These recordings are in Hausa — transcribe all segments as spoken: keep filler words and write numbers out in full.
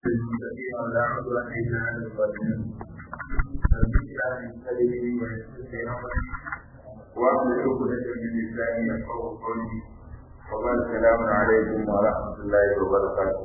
ولا عذر إلا على الظالمين وأهل عقدة من لساني يفقهوا قولي وقال السلام عليكم ورحمة الله وبركاته.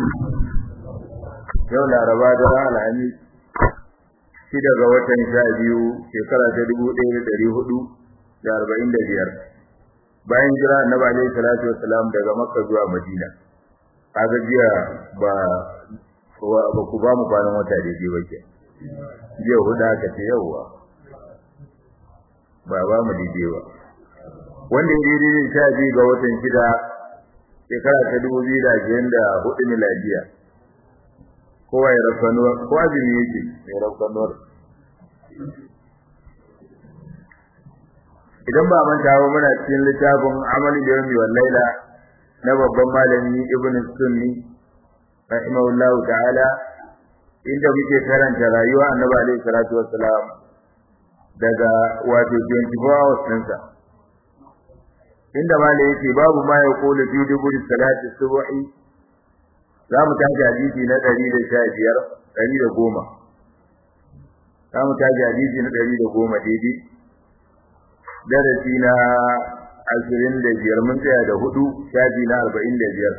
يوم الأربعاء الخميس shida ga watan sha biyu shekara ta dubu ɗaya da ɗari hudu da arba'in da biyar bayan jira annabi alaihi salatu wassalam daga makka zuwa madina. Kaga jiya ba ba ku ba mu kwanan wata da jiya ke jiya huda ka ce yawa ba ba mu dide ba wanda ya dide sha biyu ga watan shida shekara ta dubu biyu da ashirin da hudu miladiya. kowa ya rafanuwa ko azumi yake ya rafanuwa. Idan ba manta ba muna cikin littafin amali da yawmi wal laila na babban malami ibn sunni rahimahullahu ta'ala, inda muke karanta rayuwa annabi alaihi salatu wassalam daga wato twenty-four hours ɗinsa, inda malai yake babu ma ya kula fi duburi salati subhi. za mu tashi hadisi na ɗari da sha biyar ɗari da goma za mu tashi hadisi na ɗari da goma daidai, darasi na ashirin da biyar mun tsaya da hudu shafi na arba'in da biyar.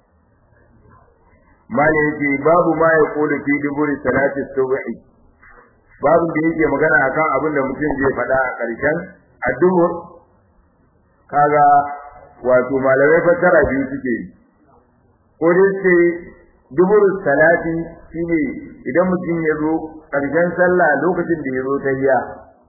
mala yake babu ma ya kula fi duburi salati subhi, babu da yake magana akan abin da mutum zai faɗa a ƙarshen addu'ar. kaga wato malamai fassara biyu suke yi, ko dai sai duburu salati shine idan mutum ya zo ƙarshen sallah lokacin da ya zo tahiyya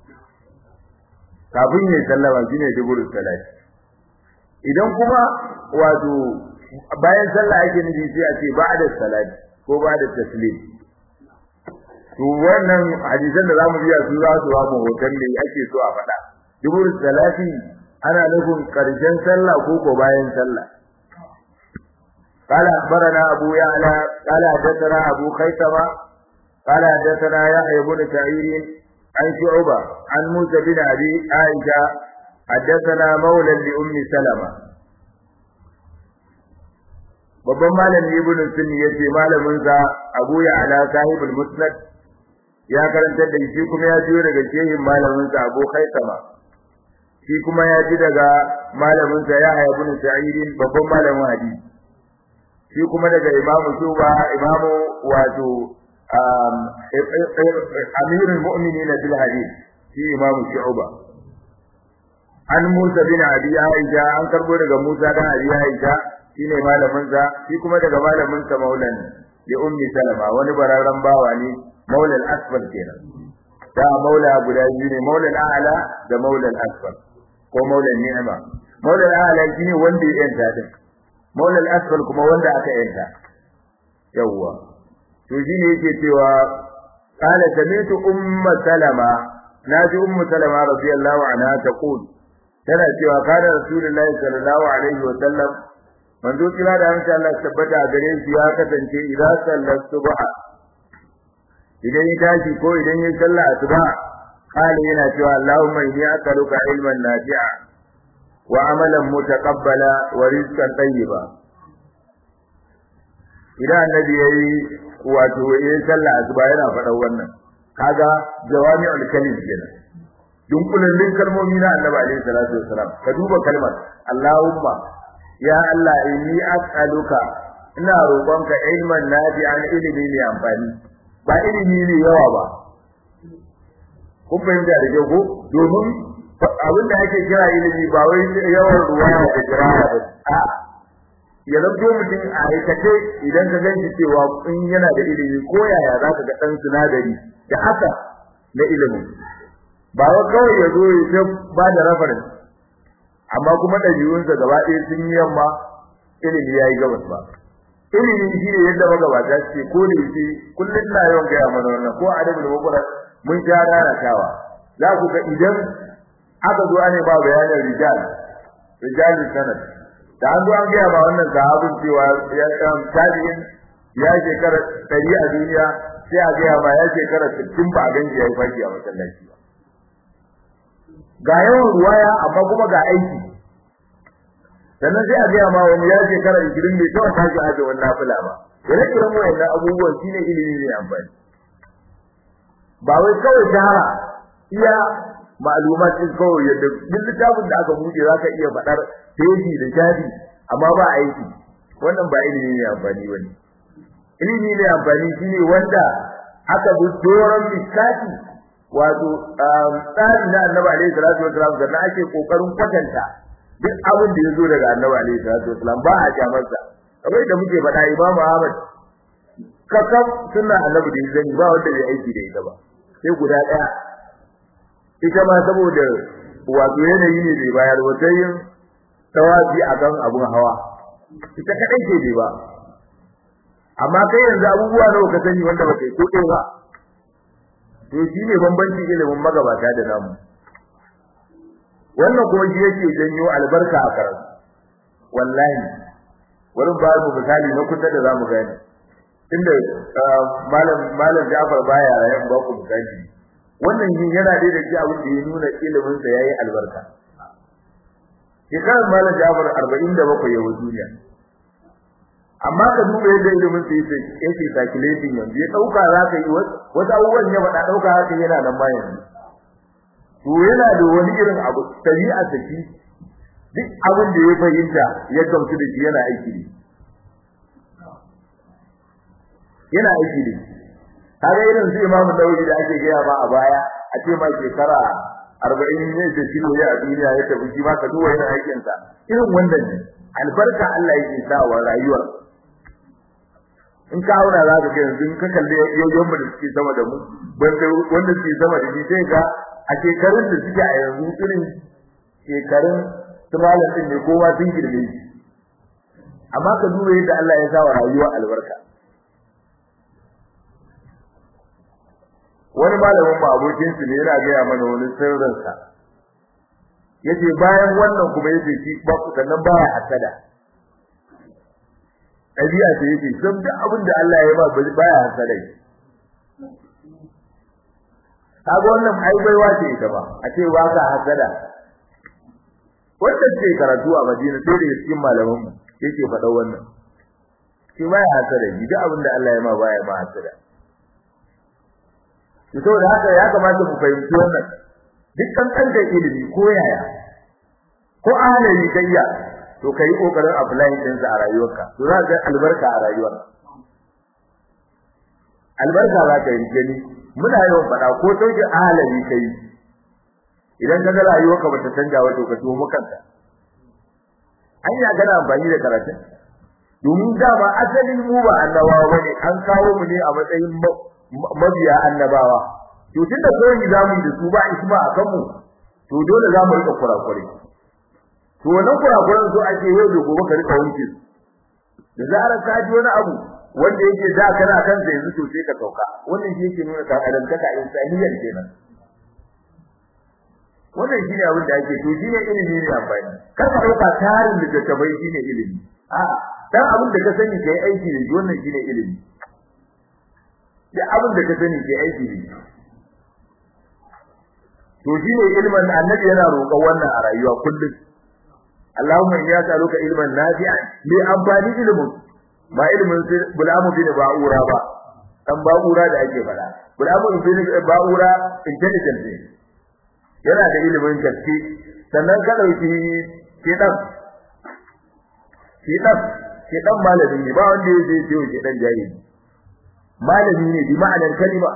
kafin ya sallama shine duburu salati. idan kuma wato bayan sallah ake nufi sai a ce ba'da salati ko ba'da taslim. to wannan hadisan da zamu biya su za su ba mu hoton da ake so a faɗa. duburu salati ana nufin ƙarshen sallah ko ko bayan sallah. قال أخبرنا أبو يعلى قال حدثنا أبو خيثمة قال حدثنا يحيى بن سعيد عن شعبة عن موسى بن أبي عائشة حدثنا مولى لأم سلمة. babban malami ibn sunni yace malamin sa Abu Ya'la sahibul Musnad ya karanta da shi kuma ya jiyo daga shehin malamin sa Abu Khaythama, shi kuma ya ji daga malamin sa Yahya ibn Sa'id babban malamin hadisi, shi kuma daga imamu Shuba imamu wato amirul mu'minin bil hadith shi imamu Shuba. an Musa bin Abi Aisha an karbo daga Musa dan Abi Aisha shine malamin sa, shi kuma daga malamin sa Maulan ya ummi Salama, wani bararran bawa ne, Maulal Asfal kenan. da maula guda biyu ne, Maulal A'la da Maulal Asfal ko Maulal Ni'ma. Maulal A'la shine wanda ya yanta din, Maulal Asfal kuma wanda aka yanta. Yawwa to shine yake cewa qala sami'tu ummu Salama, naji ummu Salama radiyallahu anha taqul, tana cewa kana rasulullahi sallallahu alaihi wa sallam, manzo kira da insha Allah tabbata gare shi ya kasance idan sallar subha, idan ya tashi ko idan ya salla asuba, kale yana cewa Allahumma inni as'aluka ilman nafi'a wa amalan mutaqabbala wa rizqan tayyiba. idan annabi yayi wato yayi salla asuba yana faɗa wannan, kaga jawami'ul kalim kenan, dunkulallin kalmomi na annabi alaihi salatu wassalam. ka duba kalmar Allahumma ya Allah inni as'aluka, ina roƙonka ilman nafi'an, ilimi ne amfani, ba ilimi ne yawa ba. kun fahimta da kyau ko? domin abin da ake kira ilimi ba wai yawan ruwa da kiraya ba, a ya zanto mutum a aikace idan ka ganci cewa in yana da ilimi ko yaya za ka ga ɗan sinadari da haka na ilimin, ba wa kawai ya zo ya ba da reference amma kuma ɗabi'unsa gaba ɗaya sun yi yamma, ilimi ya yi gabas ba. ilimi shi ne yadda magabata ce ko da yake kullum na yawan gaya mana wannan, ko a dabi da makwara mun sha raratawa. za ku ga idan aka zo ana ba bayanin rijal rijalin sanad, da an zo an gaya ba wannan sahabin cewa ya tabi'in ya shekara ɗari a duniya, sai a gaya ma ya shekara sittin ba a ganji ya yi fashi a masallaci ba. ga yawan ruwaya amma kuma ga aiki, sannan sai a ga ma wani ya shekara ishirin bai taɓa tashi aje wannan nafila ba, ire-iren wayannan abubuwan shine ilimi ne amfani ba wai kawai shahara iya ma'lumatin kawai yadda duk littafin da aka buɗe zaka iya faɗar teji da jadi amma ba aiki wannan ba ilimi ne amfani bane ilimi ne amfani shine wanda aka bi doron miskati wato tsari na Annabi alaihi salatu wasallam da ake kokarin kwatanta duk abin da yazo daga Annabi alaihi salatu wasallam ba a jamarsa kamar da muke faɗa Imam Ahmad kakab sunna Annabi da zai ba wanda bai aiki da ita ba sai guda daya ita ma saboda wato yanayi ne bai bayar wata yin tawafi akan abun hawa ita kadai ce ba amma kai yanzu abubuwa nawa ka sani wanda ba kai ko ɗaya ba to shine bambancin ilimin magabata da namu wannan kuma shi yake janyo albarka a karatu wallahi wurin ba mu misali na kusa da zamu gani inda malam malam Ja'far baya rayan ba ku misali wannan yin yana da da abin da ya nuna ilimin sa yayi albarka shekarar malam Ja'far arba'in da bakwai ya duniya amma ka duba yadda ilimin sa yake yake calculating yanzu ya dauka zaka yi wasu abubuwan ya faɗa dauka haka yana nan bayan to yana da wani irin abu tabi'a take duk abin da ya fahimta ya gamsu da shi yana aiki ne yana aiki ne kaga irin su Imam Nawawi da ake gaya ma a baya a ce ma shekara arba'in ne da shi ne a duniya ya tafi shi ma ka duba yana aikin sa irin wannan ne albarka Allah yake sa wa rayuwar in ka aura za ka ga yanzu in ka kalle yoyon mu da suke sama da mu wanda wanda suke sama da shi sai ga a shekarun da suke a yanzu irin shekarun tumalan din ne kowa sun girme shi amma ka duba yadda Allah ya sa wa rayuwa albarka wani malamin ba abokin su ne yana ga mana wani sirrin sa yace bayan wannan kuma yace shi ba sannan ba hasada ɗabi'a ce yake sun da abin da Allah ya ba baya hasada kaga wannan ai baiwa ce ita ba a ce ba ka hasada wanda ke karatu a Madina sai da cikin malaman mu yake faɗa wannan shi baya hasada duk abin da Allah ya ma baya ma hasada to saboda haka ya kamata mu fahimci wannan dukkan kanta ilimi ko yaya ko ahalari kayya to kai kokarin apply din sa a rayuwarka to za ka albarka a rayuwarka albarka za ka yi gani muna yawan fada ko sauke ahalari kai idan kaga rayuwarka bata canja wato ka tuwo kanka an ya gana amfani da karatu domin dama asalin mu ba annabawa bane an kawo mu ne a matsayin mabiya annabawa to tunda koyi zamu yi da su ba isma akan mu to dole zamu rika kurakure to wannan kurakuren su ake yau da gobe ka rika wanke da zarar ka ji wani abu wanda yake da kana kansa yanzu to sai ka sauka wannan shi yake nuna kan adam taka insaniyar kenan wannan shine abin da ake to shine ilimi ne amfani kar ka dauka tarin littattafai shine ilimi a dan abin da ka sani kai aiki ne wannan shine ilimi da abin da ka sani kai aiki ne to shine ilimin annabi yana roƙon wannan a rayuwa kullum Allahumma inni as'aluka ilman nafi'an li amfani ilmun ba ilmin bulamu bin ba'ura ba dan ba'ura da ake fada bulamu bin ba'ura intelligent ne yana da ilimin gaske sannan ka dauki shedan shedan shedan malami ne ba wanda yake cewa shedan jahili malami ne bi ma'anar kalima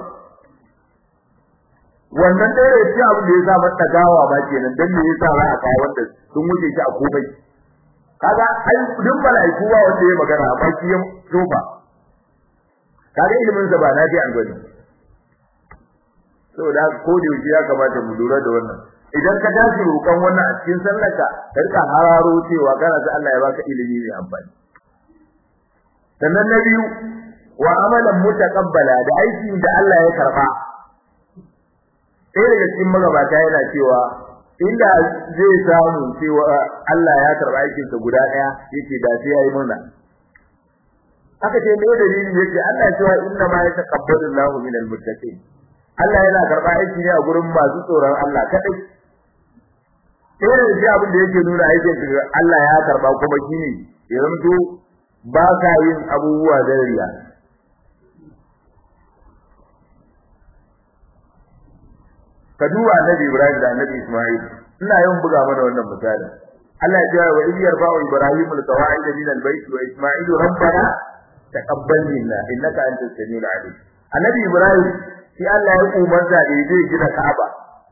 wannan dare shi abin da yasa mata gawa ba kenan dan me yasa za a kawo wanda sun wuce shi a komai kaga ai duk malaiku ba wanda ya magana a baki ya tofa kaga ilimin sa ba na ji an gani saboda ko da yake ya kamata mu lura da wannan idan ka dace roƙon wannan a cikin sallarka ka rika hararo cewa kana da Allah ya baka ilimi mai amfani sannan na biyu wa amalan mutaqabbala da aiki da Allah ya karba sai daga cikin magabata yana cewa inda zai samu cewa Allah ya karba aikin sa guda daya yake da sai yayi murna aka ce me dalili yake Allah ya cewa inna ma yataqabbalu Allahu minal muttaqin Allah yana karba aiki ne a gurin masu tsoron Allah kadai sai da shi abin da yake nuna aikin sa Allah ya karba kuma shine ya zanto ba ka yin abubuwa da riya ka duba annabi Ibrahim da annabi Isma'il ina yawan buga mana wannan misali Allah ya ce wa idh yarfa'u Ibrahim al-qawa'id min al-bayt wa Isma'il rabbana taqabbal minna innaka antas samiul 'alim annabi Ibrahim shi Allah ya umarta da ya gina Ka'aba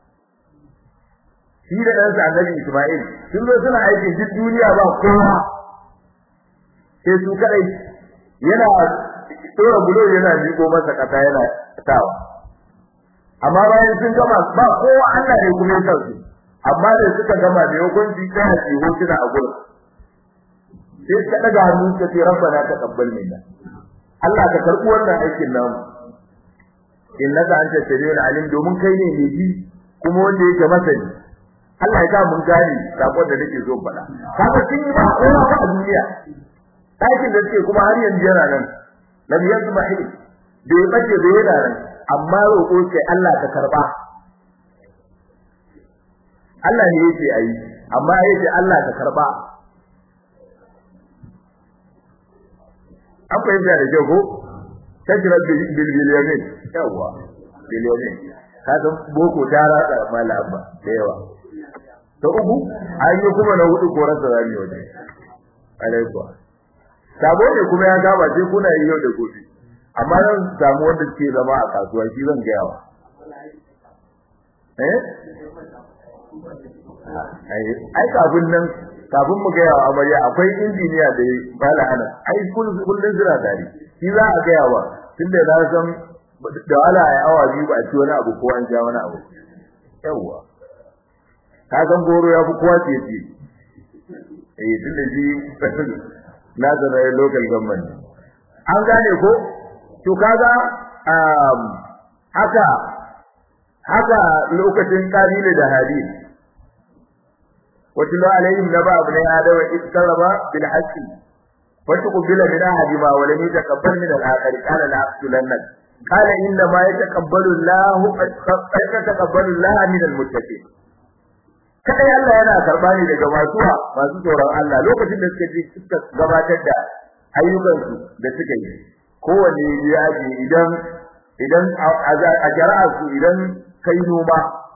shi da ɗansa annabi Isma'il sun zo suna aikin duk duniya ba kowa sai su kadai yana tsora bulo yana miƙo masa kasa yana tawa amma bayan sun gama ba kowa Allah ne kuma ya sauke amma da suka gama da hukunci ta haƙi hotuna a gurin sai suka daga hannu suka ce rabbana taqabbal minna Allah ka karɓi wannan aikin namu innaka anta samiul alim domin kai ne mai ji kuma wanda yake masani Allah ya sa mun gane sakon da nake so faɗa kaga sun yi ba kowa ba a duniya aikin da suke kuma har yanzu yana nan lam yasmahi da ya bace da yana nan amma roƙo sai Allah ka karba Allah ne yake ayi amma yake Allah ka karba an fahimta da jago tajira bil bilyamin yawa bilyamin kaga boko ta ratsa mala abba da yawa to uku ayi kuma na hudu ko rasa rami waje alaikwa sabo ne kuma ya gaba sai kuna yi yau da gobe amma nan samu wanda ke zama a kasuwa shi zan ga yawa eh ai kafin nan kafin mu ga yawa amarya akwai injiniya da bala ana ai kullun zira dare shi za a ga yawa tunda na san da wala ai awa biyu ba a ci wani abu ko an ja wani abu yawa ka san goro ya fi kowa ce ce eh tunda ji na zama local government an gane ko to kaga um haka haka lokacin kabila da hadin وَتِلُوا عَلَيْهِمْ نَبَأَ ابْنَيْ آدَمَ إِذْ قَرَّبَا بِالْحَقِّ فَتُقُبِّلَ مِنْ أَحَدِهِمَا وَلَمْ يَتَقَبَّلْ مِنَ الْآخَرِ قَالَ لَأَقْتُلَنَّكَ قَالَ إِنَّمَا يَتَقَبَّلُ اللَّهُ يَتَقَبَّلُ اللَّهُ مِنَ الْمُتَّقِينَ kai Allah yana karba ne daga masu masu tsoron Allah lokacin da suka ji suka gabatar da ayyukan su da suka yi kowanne ya ji idan idan a jara'a su idan kai noma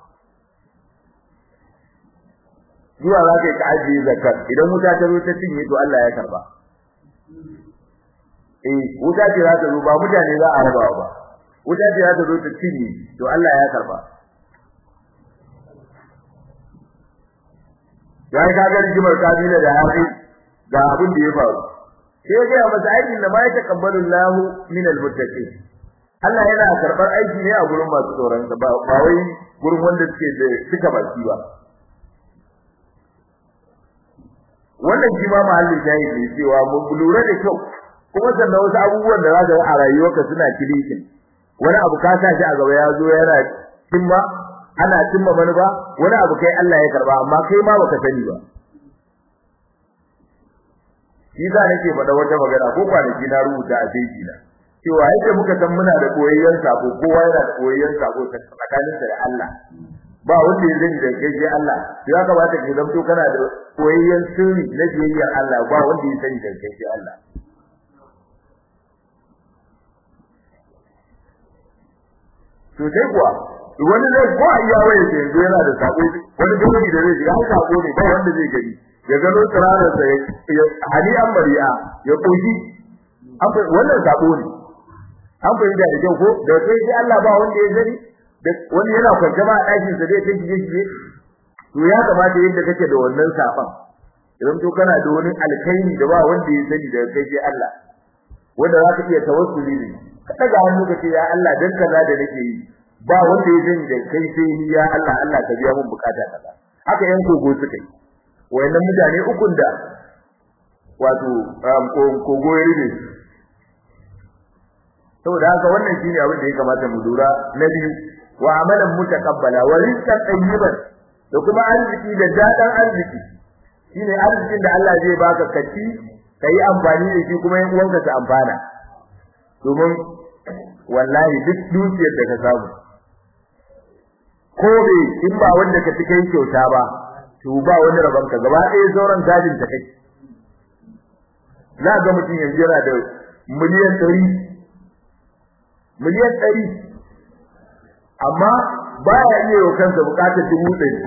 zuwa za ka yi ka ajiye zakat idan wuta ta zo ta cinye to Allah ya karba eh wuta ce za ta zo ba mutane za a raba ba wuta ce za ta zo ta cinye to Allah ya karba yayi ka ga rigimar kabila da hari ga abin da ya faru sai ga masa aikin da ma ya takabbalu Allahu min al-muttaqin Allah yana karbar aiki ne a gurin masu tsoron sa ba wai gurin wanda suke da suka baki ba wannan jima mahallin jayi ne cewa mun lura da kyau kuma sannan wasu abubuwan da za ka a rayuwarka suna kilikin wani abu ka sa shi a gaba ya zo yana cimma ana cimma manufa wani abu kai Allah ya karba amma kai ma baka sani ba shi za nake faɗa wata magana ko kwanaki na rubuta a page na cewa yadda muka san muna da koyayyen sako kowa yana da koyayyen sako tsakaninsa da Allah ba wanda ya zani da kai sai Allah ya kamata ka zanto kana da koyayyen sirri na biyayyar Allah ba wanda ya sani da kai sai Allah to sai kuwa wani zai ko iya waye sai yanzu yana da sako wani dole da zai ga sako ne ba wanda zai gani ya gano tsararar sa ya hali an mariya ya koshi wannan sako ne an fahimta da kyau ko da sai sai Allah ba wanda ya gani wani yana kwance ba a ɗakin sa zai take shige to ya kamata yadda kake da wannan safan idan to kana da wani alkhairi da ba wanda ya sani da kai sai Allah wanda za ka iya tawassuli ne ka daga hannu ka ce ya Allah dan kaza da nake yi ba wanda ya sani da kai sai ni ya Allah Allah ka biya mun bukata kaza haka yan kogo suka yi wayannan mutane ukun da wato kogo ya rube saboda haka wannan shine abin da ya kamata mu lura na biyu wa amalan mutaqabbala wa rizqan tayyiban da kuma arziki da dadan arziki shine arzikin da Allah zai baka kaci kai amfani da shi kuma yan uwanka su amfana domin wallahi duk dukiyar da ka samu ko bai in ba wanda ka cikin kyauta ba to ba wani rabon ka gaba ɗaya sauran gadin ta kai za ga mutum yanzu yana da miliyan ɗari miliyan ɗari amma baya iya yau kansa bukatar dubu ɗari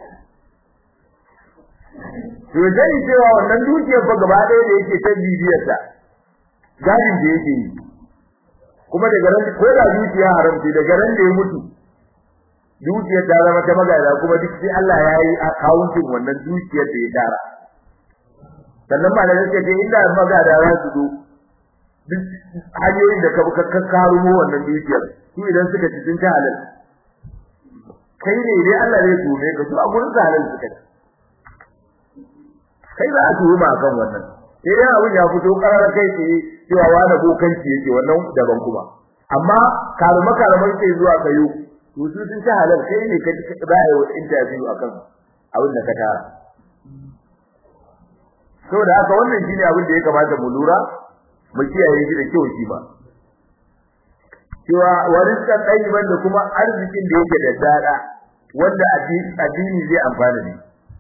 to dai cewa wannan dukiyar fa gaba ɗaya da yake ta bibiyar ta gadin da yake yi kuma daga ran ko da dukiya haramci daga ran da ya mutu dukiyar ta zama ta magana kuma duk sai Allah ya yi accounting wannan dukiyar da ya tara sannan ma da yake ce inda magana za su zo duk hanyoyin da ka ka karo wannan dukiyar su idan suka ci sun ta halal kai ne dai Allah zai tume ka su a gurin halal suka ci kai za a tuhuma kan wannan sai dai abin ya fito karar kai ce cewa wani bokanci yake wannan daban kuma amma karuma karuman sai zuwa kayo to su sun ci halal kai ne ka za a yi wa interview akan abin da ka tara so da haka wannan shine abin da ya kamata mu lura mu kiyaye shi da kyau shi ba cewa wariskan ɗayyiban da kuma arzikin da yake da dada wanda addini zai amfana da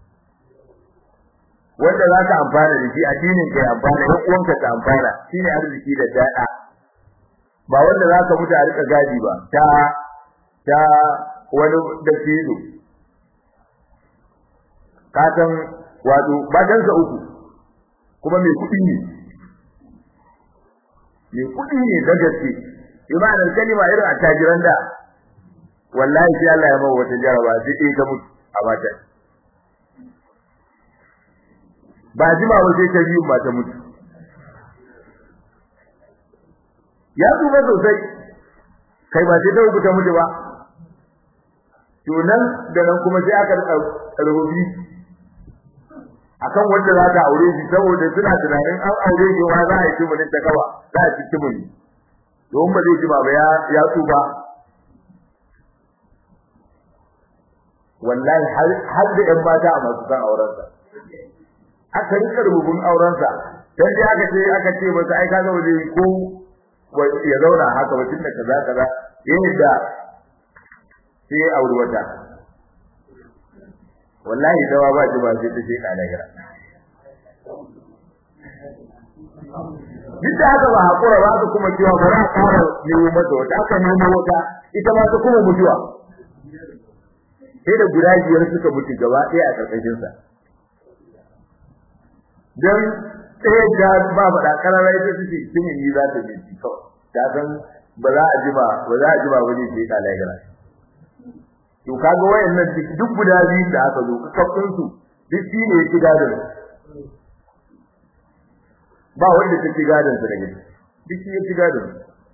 wanda za ka amfana da shi addinin ka ya amfana ya uwanka ta amfana shine arziki da dada ba wanda za ka mutu a rika gadi ba ta ta wani da fido ka san wato badansa uku kuma mai kuɗi ne mai kuɗi ne da gaske imanin kalima irin attajiran da wallahi sai Allah ya mawa wata jaraba sai dai ta mutu a mata ba jima ba sai ta biyu ba ta mutu ya duba sosai kai ba sai ta uku ta mutu ba to nan da nan kuma sai aka rubuci akan wanda za ta aure shi saboda suna tunanin an aure shi wa za a yi tumunin ta kawa za a ci tumuni don ba zai ji ba ya ya tsuba wallahi har har da ɗan mata a masu san auren sa aka rika rububun auren sa dan dai aka ce aka ce ba sai ka ga waje ko ya zauna haka ba tunda kaza kaza yayin da sai aure wata wallahi dawa ba ji ba sai ta ce kana gira duk da haka ba hakura ba su kuma cewa ba za a fara nemo mata wata aka nemo wata ita ma ta kuma mutuwa sai da guda biyar suka mutu gaba ɗaya a karkashin sa dan sai da ba ba da karara ita suke kin yi za ta ji kawai ta san ba za a ji ba ba za a ji ba wani sai kana gira to kaga wayannan duk guda biyu da aka zo kafin su duk shi ne yake gadon ba wanda take gadon su daga duk shi yake gadon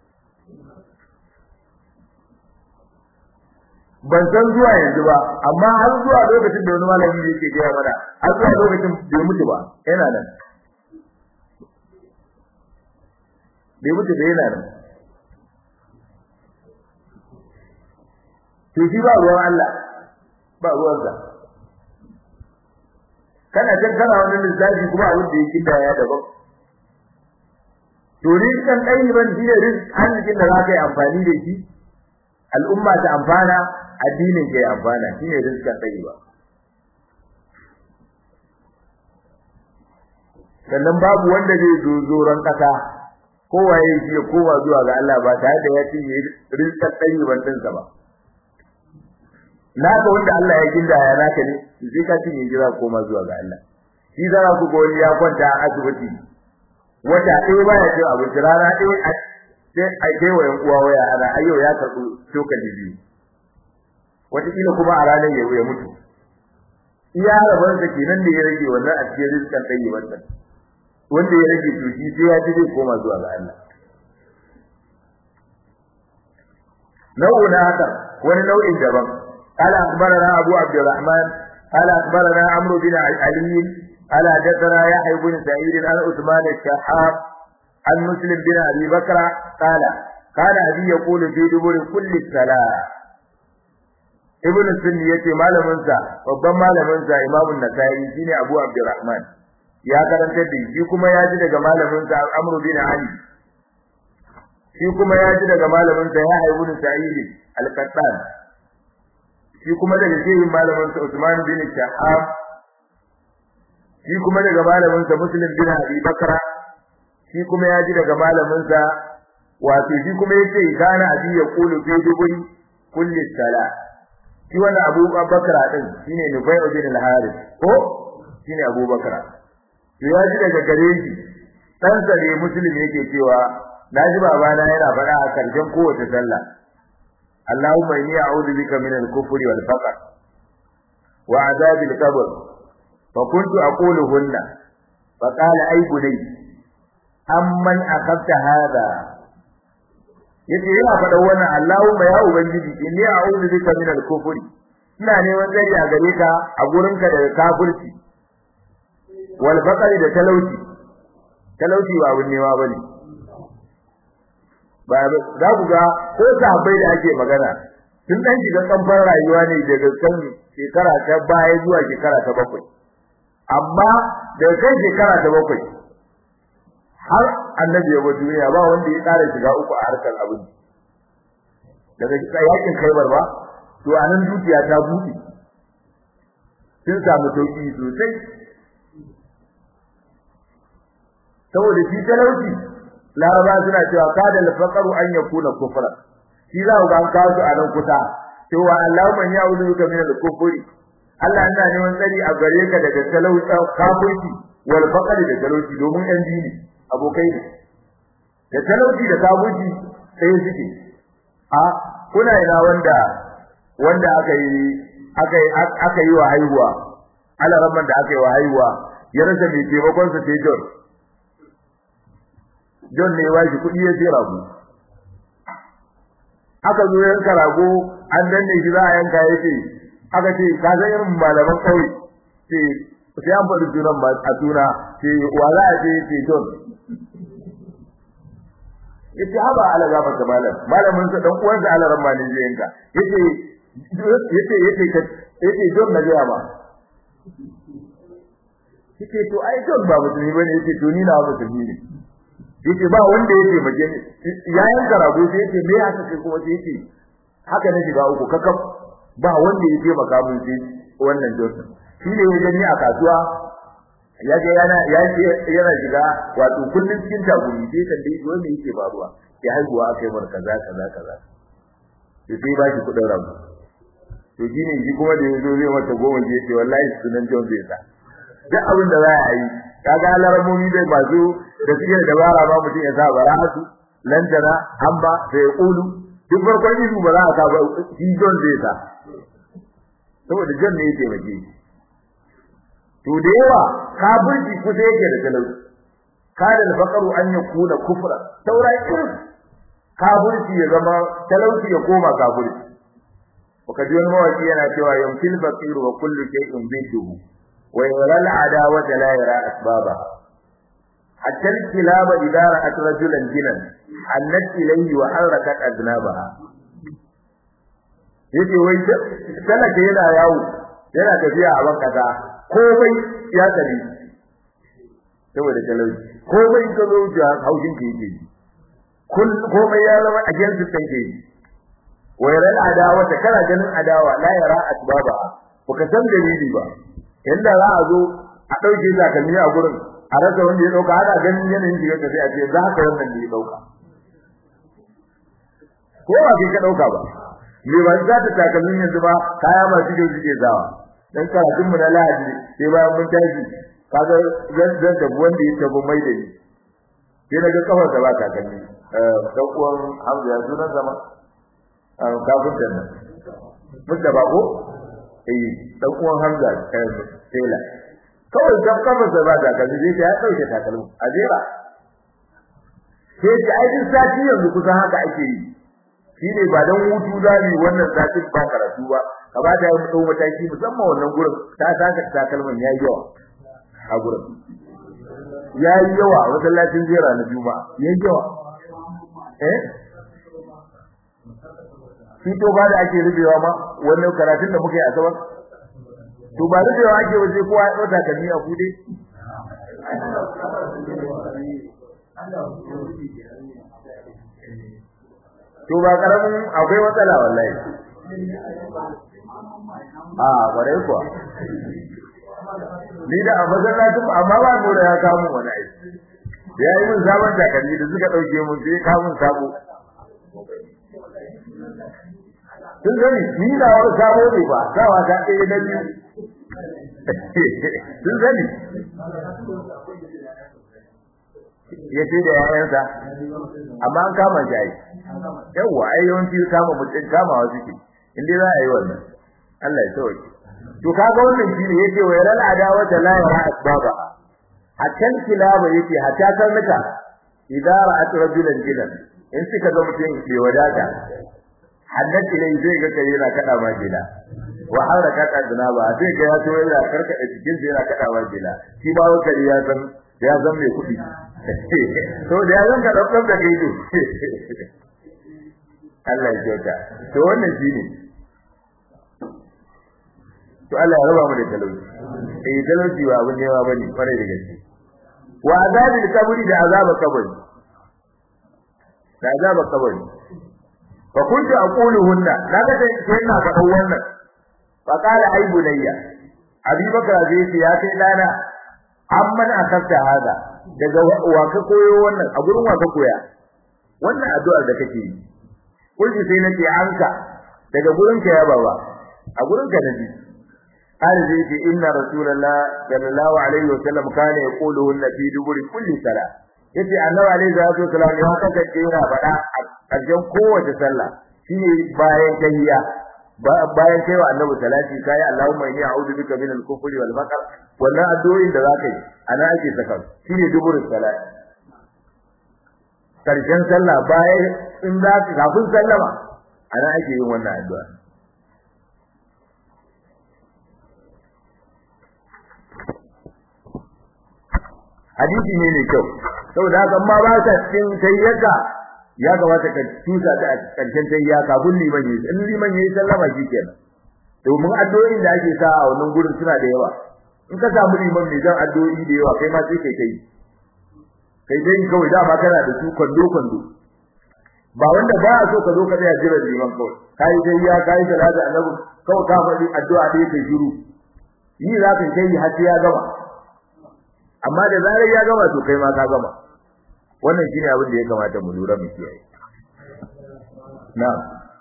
ban san zuwa yanzu ba amma har zuwa lokacin da wani malami yake gaya mana har zuwa lokacin bai mutu ba yana nan bai mutu da yana nan to shi ba ruwan Allah ba ruwan sa kana jaddara wannan lissafi kuma abin da yake da ya daban to ni kan dai ban shi da arzikin da zaka yi amfani da shi al'umma ta amfana addinin ka ya amfana shine rizqan tayyiba sannan babu wanda zai zo zoran kasa kowa yake ya koma zuwa ga Allah ba tare da ya ci rizqan tayyiban din sa ba naka wanda Allah ya ginda ya naka ne sai ka cinye jira koma zuwa ga Allah shi zara ku gori ya kwanta a asibiti wata ɗaya baya cin abinci rana ɗaya sai a kai wa yan uwa waya ana ayyo ya karɓi cokali biyu wata kila kuma a ranar ya ya mutu iya rabar da kenan da ya rage wannan a cikin rizkan ɗaya wannan wanda ya rage to shi sai ya ji zai koma zuwa ga Allah nau'in haka wani nau'in daban قال أخبرنا أبو عبد الرحمن قال أخبرنا عمرو بن علي قال حدثنا يحيى بن سعيد عن عثمان الشحاب عن مسلم بن أبي بكر قال قال أبي يقول في دبر كل الصلاة ابن السني يتي malaminsa babban malaminsa Imam an-Nasa'i shine Abu Abdurrahman ya karanta da shi kuma ya ji daga malaminsa Amr bin Ali shi kuma ya ji daga malaminsa Yahya ibn Sa'id al-Qattan shi kuma daga shehin malaminsa Usman bin Shahab shi kuma daga malaminsa Muslim bin Abi Bakra shi kuma ya ji daga malamin sa wato shi kuma yace kana abi ya qulu fi duburi kulli sala shi wannan Abu Bakar din shine Nufai bin al-Harith ko shine Abu Bakar to ya ji daga gare shi dan sare musulmi yake cewa naji babana yana faɗa a karshen kowace sallah Allahumma inni a'udhu bika min al-kufri wal faqr wa 'adhab al-qabr fa kuntu aquluhunna fa qala ay bunay amman akhadta hadha yace yana faɗa wannan Allahumma ya ubangiji inni a'udhu bika min al-kufri ina neman tsari a gare ka a gurinka da kafirci wal faqr da talauci talauci ba abun newa bane ba za ku ga ko sahabbai da ake magana tun dan shiga kamfan rayuwa ne daga kan shekara ta baya zuwa shekara ta bakwai amma daga kan shekara ta bakwai har annabi ya bar duniya ba wanda ya ƙara shiga uku a harkar abin daga yakin Khaibar ba to anan dukiya ta buɗe sun samu sauki sosai saboda shi talauci laraba suna cewa kada al-faqru an yakuna kufra shi za ku ga an kawo su a nan kusa cewa Allahumma ya wuzu ka min al-kufri Allah ina neman tsari a gare ka daga talauci kafirci wal faqri da talauci domin ɗan dini abokai ne da talauci da kafirci sai suke a kuna ina wanda wanda aka yi aka yi aka yi wa haihuwa alaramman da aka yi wa haihuwa ya rasa mai taimakon sa sai John John ne ya shi kudi ya sai rago aka zo yanka rago an danne shi za a yanka yace aka ce ka san irin malaman kauye ce sai an faɗi sunan ba a tuna ce wa za a ce ce John yace haba ala gaba ta malam malamin sa dan uwansa alaran ma ne zai yanka yace yace yace yace John na ga ba yace to ai John ba musulmi bane yace to ni na musulmi ne yace ba wanda yake mace yayin karago sai yace me haka sai kuma sai yace haka ne shiga uku kakaf ba wanda yake maka mun sai wannan Joseph shi ne ya gani a kasuwa ya ga yana yana shiga wato kullun cikin tagumi sai kan dai wanda yake faruwa ya haihuwa akai mar kaza kaza kaza sai ba shi kudin rabu to shine shi kuma da yazo zai mata goma je ce wallahi sunan John zai sa duk abin da za a yi kaga larabomi dai masu da suke da dabara ba mutum ya sa bara'atu lantana hamba sai qulu duk farkon izu ba za a sa ba shi John zai sa saboda John ne yake mace to da yawa kafirci kusa yake da talauci kada da faqaru an yakuna kufra saura irin kafirci ya zama talauci ya koma kafirci وكذي المواجي yana cewa yamkil faqir wa kullu shay'in biduhu wa yara al-adawa la yara asbaba hatta al-kilaba idha ra'at rajulan jinan annat ilayhi wa harakat aznabaha yace wai talaka yana yawo yana tafiya a bankata komai ya tabi saboda talauci komai ka zo da haushin ke yake komai ya zama a gidan su take wayar adawa ta kana ganin adawa la yara asbaba baka san dalili ba inda za a zo a dauke zakalmi a gurin a rasa wanda ya dauka ana ganin yanayin da yake sai a ce za ka wannan ne ya dauka ko ba kai ka dauka ba me ba za ta takalmin yanzu ba kaya masu da suke zawa dan karatun mu na lahadi sai bayan mun tashi kaga zan zan da wanda ya tabo mai da ni sai daga kafar da ba takalmi eh dan uwan Hamza sunan zama kafin da nan mutta ba ko eh dan uwan Hamza kai tela kawai da kafa da ba da kaji sai ya dauke takalmi a jera sai ji ai din sati yanzu kusan haka ake yi shine ba dan hutu zali wannan sati ba karatu ba kaba da mu dau mataki musamman wannan gurin ta saka takalmin yayi yawa a gurin yayi yawa masallacin jera na juma'a yayi yawa eh shi to ba da ake rubewa ma wannan karatun da muke a saban to ba rubewa ake waje kowa ya dauka kani a bude to ba karamin akwai matsala wallahi ah bare kuwa ni da abazan lafiya amma ba mu da ya samu wani aiki ya yi mun sabon takalmi da suka dauke mun sai ka mun sabo sun gani ni da wani sabo ne ba sawa ta ɗaya na biyu sun gani ya ce da yayansa amma an kama shi ai yawa ai yawanci kama mutum kama wasu ke inda za a yi wannan Allah ya sauke to kaga wannan shi ne yake wa yaral adawa ta la yara asbaba hakan kilaba yake hatta karnuka idan ra'at rajulan gidan in suka ga mutum ke wadata haddat ilai zai ga kai yana kada ma gida wa haraka ta ba sai ga ya to yana karkada cikin sai yana kada ma gida shi ba wakari ya san ya zan mai kudi to da ya zan ka dauka da kai Allah ya jota to wannan shine to Allah ya raba mu da talauci eh talauci ba abun yawa bane fare da gaske wa azabil kabri da azaba kabri da azaba kabri fa kuntu aquluhunna naga sai ina faɗan wannan fa qala ay bunayya abi bakra zai ce ya kai dana amman akafta hada daga wa ka koyo wannan a gurin wa ka koya wannan addu'ar da kake yi kulli sai nace anka daga gurin ka ya baba a gurin ka nabi قال زيد إن رسول الله صلى الله عليه وسلم كان يقولهن في دبر كل صلاة yace annabi alaihi salatu wasallam ya kasance yana faɗa a ƙarshen kowace sallah shine bayan tahiyya bayan kai wa annabi salati kai Allahumma inni a'udhu bika min al-kufri wal faqr wannan addu'o'in da zaka yi ana ake saka shine duburus salat ƙarshen sallah bayan in za ka kafin sallama ana ake yin wannan addu'a hadisi ne mai kyau saboda haka amma ba ta cikin tayyaka ya kamata ka tusa ta a karshen tayya kafin liman yi in liman yi sallama shikenan domin addu'o'in da ake sa a wannan gurin suna da yawa in ka samu liman mai jan addu'o'i da yawa kai ma sai kai kai kai dai kawai da ma kana da su kwando kwando ba wanda ba a so ka zo ka tsaya jira liman kawai kai dai ya kai da laza annabi kawai ka faɗi addu'a da yake shiru yi za ka kai har sai ya gama amma da zarar ya gama to kai ma ka gama wannan shine abin da ya kamata mu lura mu kiyaye na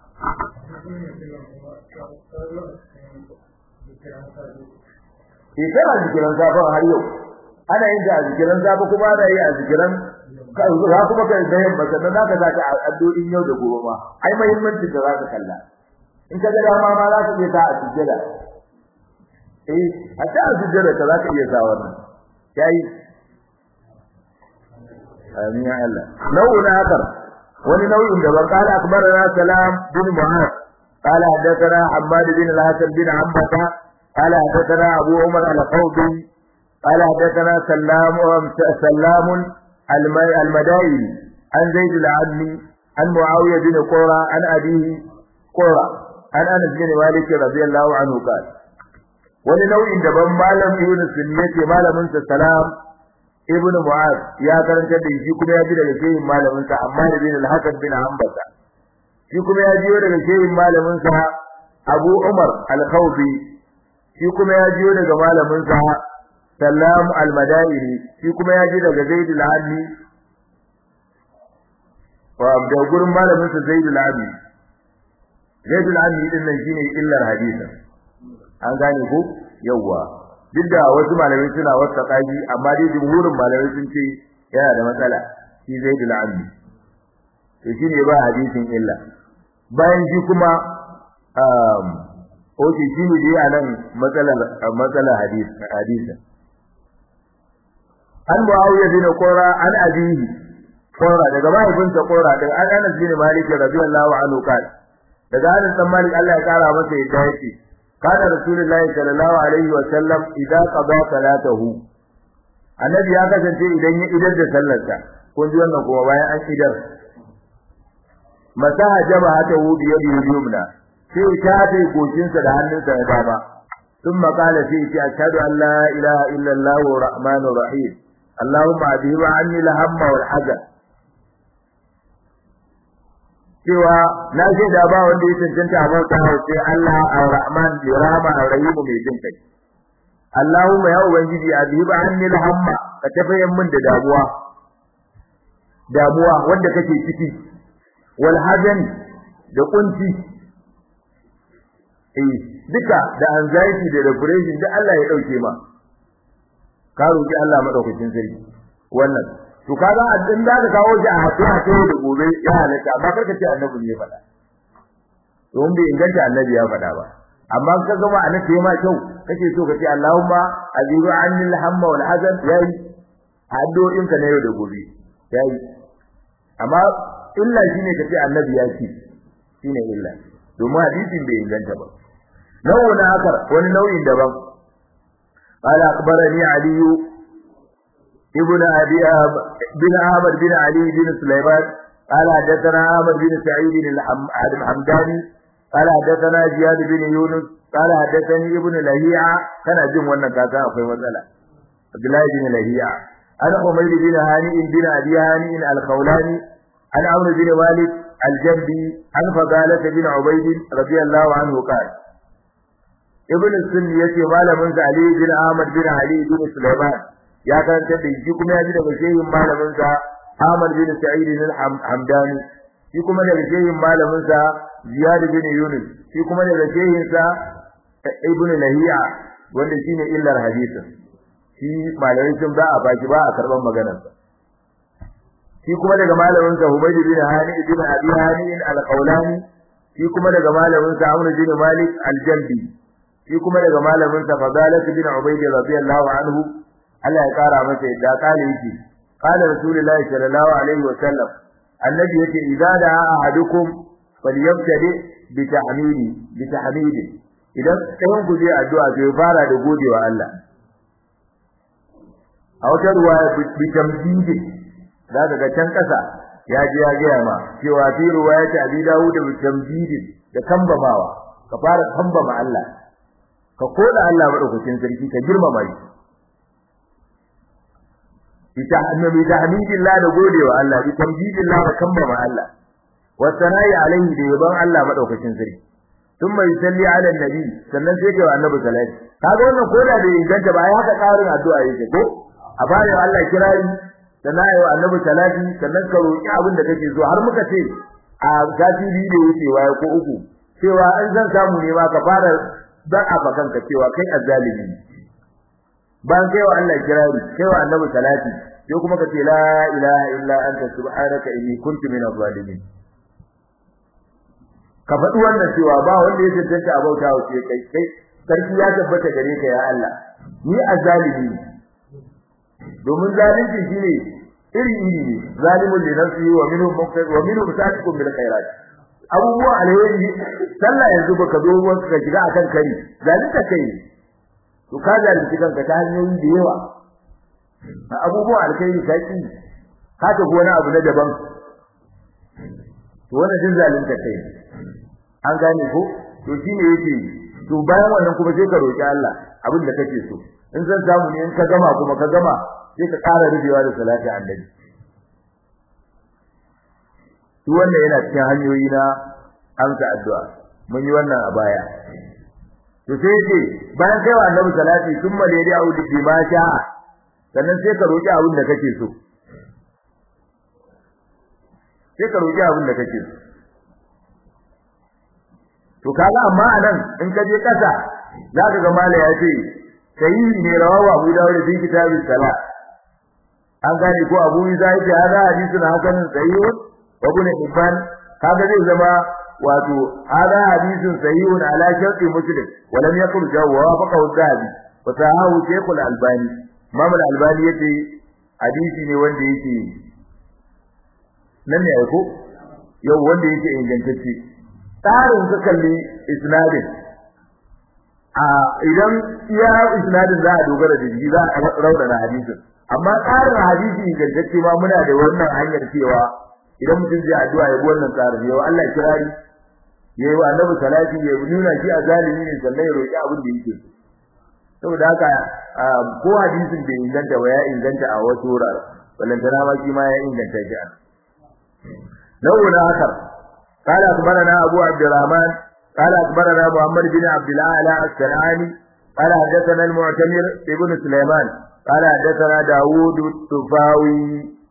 ita a zikiran safa har yau ana yin da zikiran safa kuma ana yi a zikiran ka kuma kai da yamma sannan zaka zaka addu'o'in yau da gobe ma ai muhimmanci da zaka kalla in ka ga dama ma za ka iya sa a sujjada eh hatta a sujjada ka za ka iya sa wannan yayi amin ya Allah nau'un akar wani nau'in da ban kala akbarana salam bin mu'az qala hadathana Hammad bin al-Hasan bin Ambata qala hadathana Abu Umar al-Khawdi qala hadathana Sallam Sallam al-Madaini an Zaid al-Adli an Muawiya bin Qura an abihi Qura an Anas bin Malik radiyallahu anhu qala wani nau'in daban malam Yunus bin yace malamin sa Salam ibn Mu'az ya karanta da shi kuma ya ji daga shehin malamin sa amma da bin al-Hasan bin Ambata shi kuma ya ji daga shehin malamin sa Abu Umar al-Khawfi shi kuma ya ji daga malamin sa Salam al-Madaini shi kuma ya ji daga Zaid al-Adli wa da gurin malamin sa Zaid al-Adli Zaid al-Adli din nan shine illar hadisi an gane ko yawa duk da wasu malamai suna wata kaji amma dai jumhurin malamai sun ce yana da matsala shi Zaid al-Ammi to shine ba hadisin illa bayan shi kuma um oke shi ne dai anan matsalar matsalar hadisi hadisin an Muawiya bin Qura an abihi Qura daga mahaifinsa Qura daga Anas bin Malik radiyallahu anhu kan daga Anas bin Malik Allah ya kara masa yadda yake كان رسول الله صلى الله عليه وسلم إذا قضى صلاته النبي ya kasance idan ya idar da sallarsa kun ji wannan kuma bayan an idar masaha jabahatahu bi yadihi yumna sai ta tai gocinsa da hannunsa na dama thumma qala fi ashhadu an la ilaha illa allah rahmanur rahim allahumma adhiba anni al-hamma wal hazan cewa na ce da ba wanda ya cancanta a bauta sai Allah ar-Rahman ar-Rahim ar-Rahim mai jin kai Allahumma ya ubangiji adhiba anni al-hamma ka tafayan min da damuwa damuwa wanda kake ciki wal hazan da kunci eh duka da anxiety da depression da Allah ya dauke ma ka roki Allah madaukakin sarki wannan to kaga addin da ka kawo shi a hakuri a da gobe ya halaka amma karka ce annabi ne faɗa don bai inganta annabi ya faɗa ba amma ka ga ma annabi ma kyau kake so ka ce Allahumma aziru anni al-hamma wal hazan yayi addu'o'in ka na yau da gobe yayi amma illa shine kace annabi ya ce shine illa domin hadisin bai inganta ba nau'in akar wani nau'in daban qala akhbarani ali ibn abi bin ahmad bin ali bin sulaiman qala hadathana ahmad bin sa'id al-hamdani qala hadathana ziyad bin yunus qala hadathani ibn lahiya kana jin wannan kaka akwai matsala abdullah bin lahiya ana umayr bin hani bin abi hani al-khawlani an amr bin walid al-jambi an fadalah bin ubayd radiyallahu anhu qala ibn sunni yace malamin sa ali bin ahmad bin ali bin sulaiman ya karanta da shi kuma ya ji daga shehin malamin sa ahmad bin sa'id al-hamdani shi kuma daga shehin malamin sa ziyad bin yunus shi kuma daga shehin sa ibn lahiya wanda shine illar hadisin shi malamin sun ba a baki ba a karban maganar sa shi kuma daga malamin sa humayd bin hani bin abi hani al-qawlani shi kuma daga malamin sa amr bin malik al-jambi shi kuma daga malamin sa fadalah bin ubayd radiyallahu anhu Allah ya kara masa yadda kale yake qala rasulullahi sallallahu alaihi wa sallam annabi yake idza da ahadukum falyabtadi bi tahmidi bi tahmidi idan kayan ku je addu'a sai fara da godewa Allah a wata ruwaya bi tamjidi da daga can kasa ya je ya ga ma cewa fi ruwayati abi dawud bi tamjidi da kambamawa ka fara kambama Allah ka koda Allah madaukakin sarki ka girmama shi ita annabi da hamidillah da godewa Allah bi tamjidillah da kambama Allah wa sanai alaihi da yaban Allah madaukakin sarki thumma yusalli ala annabi sannan sai ga annabi salati kaga wannan koda da inganta ba ai haka tsarin addu'a yake ko a bayan Allah kirari sannan ayi annabi salati sannan ka roki abin da kake so har muka ce a gati biyu wuce waye ko uku cewa an zan samu ne ma ka fara dan afa kanka cewa kai azzalimi ban kai wa Allah kirari kai wa annabi salati sai kuma ka ce la ilaha illa anta subhanaka inni kuntu minaz zalimin ka faɗi wannan cewa ba wanda ya tantance abauta wa sai kai kai sarki ya tabbata gare ka ya Allah ni azzalimi domin zalunci shine iri iri ne zalimun li nafsihi wa minhum muqtad wa minhum sabiqun bil khairat abubuwa alheri sallah yanzu baka zo wanda ka shiga akan kari zalunta kai to ka zalunci kanka ta hanyoyi da yawa abubuwa alheri kai ka ta gona abu na daban to wannan din zalunta kai an gane ko to shine yake to bayan wannan kuma sai ka roki Allah abin da kake so in zan samu ne in ka gama kuma ka gama sai ka ƙara rubewa da salati annabi to wannan yana cikin hanyoyi na amsa addu'a mun yi wannan a baya to sai ce bayan kai wa annabi salati thumma ladi audi bi ma sha sannan sai ka roki abin da kake so sai ka roki abin da kake so to kaga amma anan in ka je kasa zaka ga mala ya ce sai ne rawawa Abu Dawud da kitabul salat an gane ko Abu Isa ya ce hada hadisin hasanin sahih wa ibn Hibban kaga zai zama wato hada hadisin sahihun ala sharti muslim wa lam yakul jawafa qawdabi wa sahahu Sheikh al-Albani Imam al-Albani yace hadisi ne wanda yake nan ne ko yau wanda yake ingantacce tsarin ka kalli isnadin a idan iya isnadin za a dogara da shi za a rauna hadisin amma tsarin hadisi ingantacce ma muna da wannan hanyar cewa idan mutum zai addu'a ya bi wannan tsarin yau Allah ya kirari yayi wa annabi salati ya nuna shi a zalimi ne sannan ya roki abin da yake saboda haka ko hadisin da inganta wa ya inganta a wasu wurare walantana ma shi ma ya inganta shi an launa haka قال أخبرنا أبو عبد الرحمن قال أخبرنا محمد بن عبد الأعلى السنعاني قال حدثنا المعتمر ابن سليمان قال حدثنا داوود الطفاوي